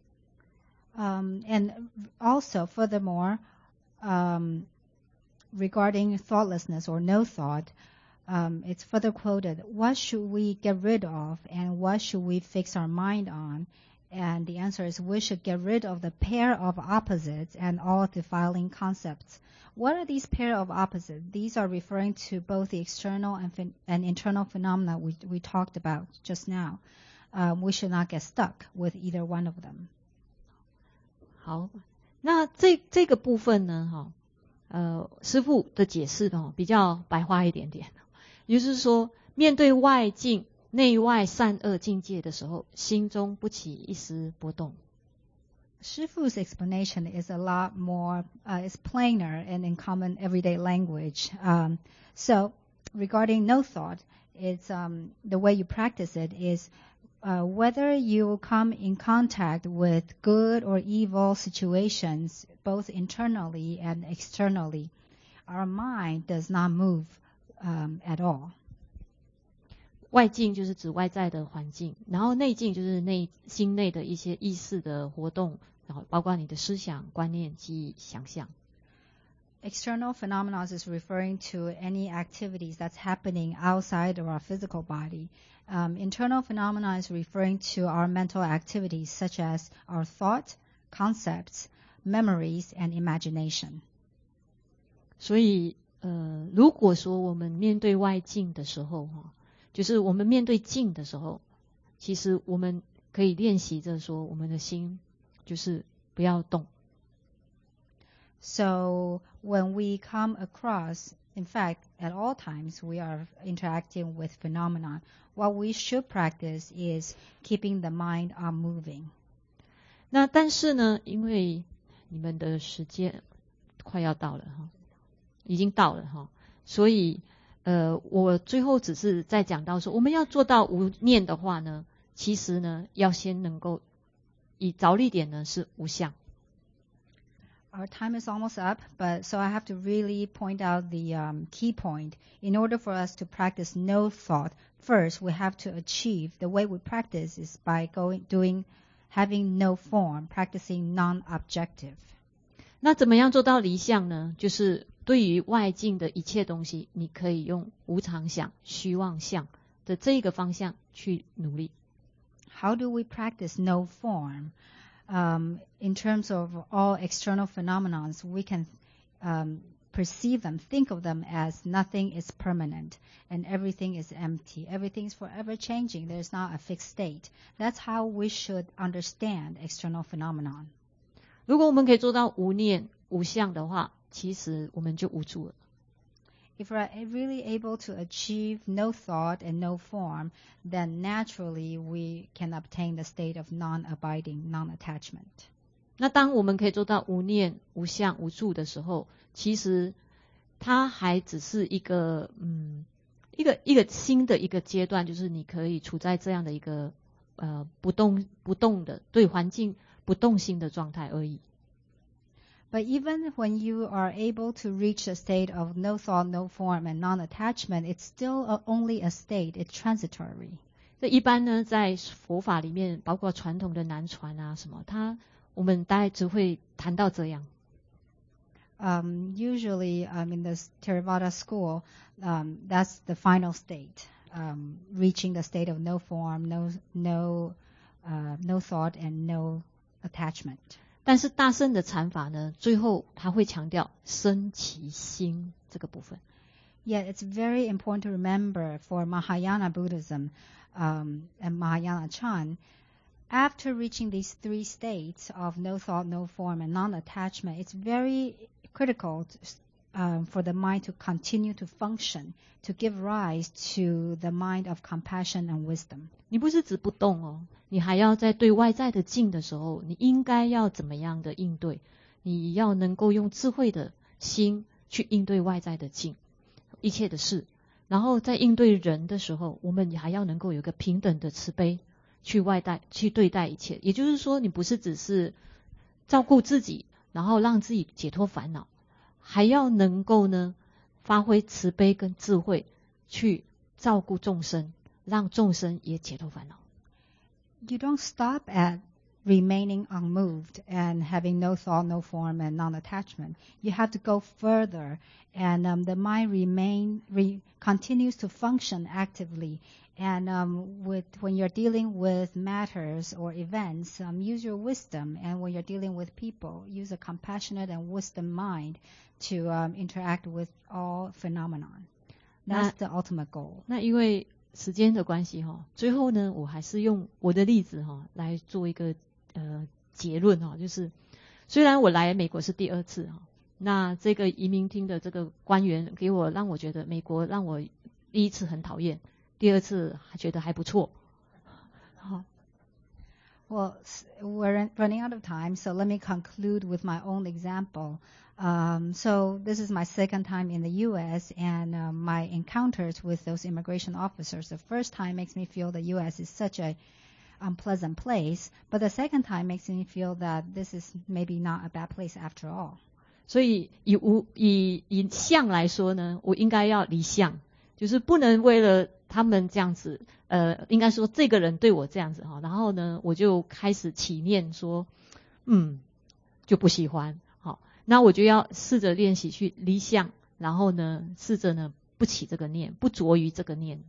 Um, and also, furthermore, um, regarding thoughtlessness or no thought, um, it's further quoted, what should we get rid of and what should we fix our mind on? And the answer is we should get rid of the pair of opposites and all defiling concepts. What are these pair of opposites? These are referring to both the external and, fin- and internal phenomena we, we talked about just now. Um, we should not get stuck with either one of them. 好，那这这个部分呢，哈，呃，师父的解释呢比较白话一点点，也就是说，面对外境、内外善恶境界的时候，心中不起一丝波动。 Shifu's explanation is a lot more, uh, is plainer and in common everyday language. Um, so, regarding no thought, it's um, the way you practice it is uh, whether you come in contact with good or evil situations, both internally and externally, our mind does not move um, at all. 外境就是指外在的环境，然后内境就是内心内的一些意识的活动，然后包括你的思想、观念、记忆、想象。 External phenomena is referring to any activities that's happening outside of our physical body. Um, internal phenomena is referring to our mental activities such as our thought, concepts, memories, and imagination. 所以，呃，如果说我们面对外境的时候，哈。就是我们面对境的时候，其实我们可以练习着说，我们的心就是不要动。 So when we come across, in fact, at all times we are interacting with phenomenon, what we should practice is keeping the mind on moving. 那但是呢，因为你们的时间快要到了哈，已经到了哈，所以呃，我最后只是在讲到说，我们要做到无念的话呢，其实呢，要先能够以着力点呢是无相。 Our time is almost up, but so I have to really point out the um, key point. In order for us to practice no thought, first we have to achieve, the way we practice is by going, doing, having no form, practicing non-objective. 那怎么样做到离相呢？就是对于外境的一切东西，你可以用无常相、虚妄相的这一个方向去努力。 How do we practice no form? Um, in terms of all external phenomena, we can um, perceive them, think of them as nothing is permanent and everything is empty. Everything is forever changing. There's not a fixed state. That's how we should understand external phenomenon. 如果我们可以做到无念、无相的话，其实我们就无助了。 If we're really able to achieve no thought and no form, then naturally we can obtain the state of non-abiding, non-attachment. 那当我们可以做到无念、无相、无助的时候，其实它还只是一个嗯一个一个新的一个阶段，就是你可以处在这样的一个呃不动不动的对环境不动心的状态而已。 But even when you are able to reach a state of no thought, no form, and non-attachment, it's still a, only a state. It's transitory. 这一般呢，在佛法里面，包括传统的南传啊什么，它我们大概只会谈到这样。 Um, usually, um, in the Theravada school, um, that's the final state, um, reaching the state of no form, no no uh, no thought, and no attachment. 但是大乘的禅法呢，最后他会强调生其心这个部分。 Yeah, it's very important to remember for Mahayana Buddhism um, and Mahayana Chan, after reaching these three states of no thought, no form, and non-attachment, it's very critical to, um, for the mind to continue to function, to give rise to the mind of compassion and wisdom. 你不是只不动哦，你还要在对外在的境的时候，你应该要怎么样的应对？你要能够用智慧的心去应对外在的境，一切的事。然后在应对人的时候，我们还要能够有一个平等的慈悲去外待去对待一切。也就是说，你不是只是照顾自己，然后让自己解脱烦恼，还要能够呢发挥慈悲跟智慧去照顾众生，让众生也解脱烦恼。 You don't stop at remaining unmoved and having no thought, no form, and non-attachment. You have to go further, and um, the mind remain re, continues to function actively. And um, with when you're dealing with matters or events, um, use your wisdom. And when you're dealing with people, use a compassionate and wisdom mind to um, interact with all phenomenon. That's the ultimate goal. 那因为时间的关系哈，最后呢，我还是用我的例子哈来做一个呃结论哈，就是虽然我来美国是第二次哈，那这个移民厅的这个官员给我让我觉得美国让我第一次很讨厌，第二次还觉得还不错。好。 Well, we're running out of time, so let me conclude with my own example. Um, so this is my second time in the U S, and uh, my encounters with those immigration officers, the first time makes me feel the U S is such a unpleasant place, but the second time makes me feel that this is maybe not a bad place after all. 所以以无以以相来说呢，我应该要离相，就是不能为了他们这样子，呃，应该说这个人对我这样子哈，然后呢，我就开始起念说，嗯，就不喜欢，好，那我就要试着练习去离相，然后呢，试着呢不起这个念，不着于这个念。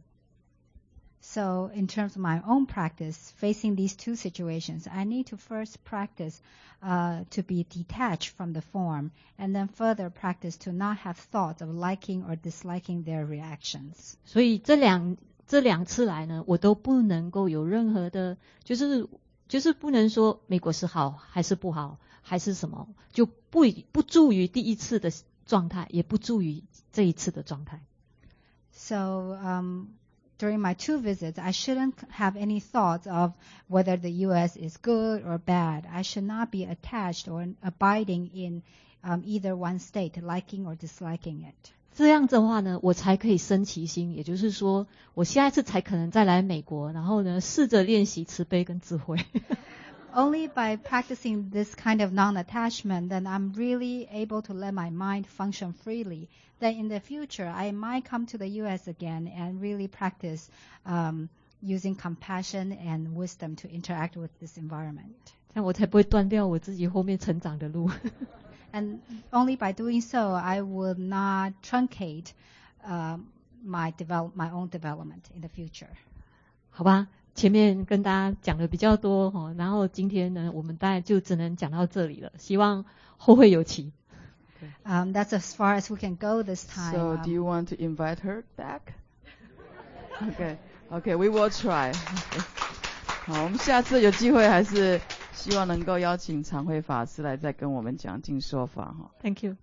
So in terms of my own practice, facing these two situations, I need to first practice uh, to be detached from the form, and then further practice to not have thoughts of liking or disliking their reactions. 所以这两这两次来呢，我都不能够有任何的，就是就是不能说美国是好还是不好， 还是什么，就不不助于第一次的状态，也不助于这一次的状态。 So um, during my two visits, I shouldn't have any thoughts of whether the U S is good or bad. I should not be attached or abiding in um, either one state, liking or disliking it. 这样子的话呢，我才可以生其心，也就是说，我下一次才可能再来美国，然后呢，试着练习慈悲跟智慧。 Only by practicing this kind of non-attachment, then I'm really able to let my mind function freely. Then in the future, I might come to the U S again and really practice um, using compassion and wisdom to interact with this environment. 这样我才不会断掉我自己后面成长的路。 And only by doing so, I will not truncate uh, my develop my own development in the future. 好吧。前面跟大家讲的比较多齁，然后今天呢，我们大概就只能讲到这里了。希望后会有期。 Um, that's as far as we can go this time. So, um, do you want to invite her back? Okay, okay, we will try. 好，我们下次有机会还是希望能够邀请常慧法师来再跟我们讲经说法哈。 Thank you.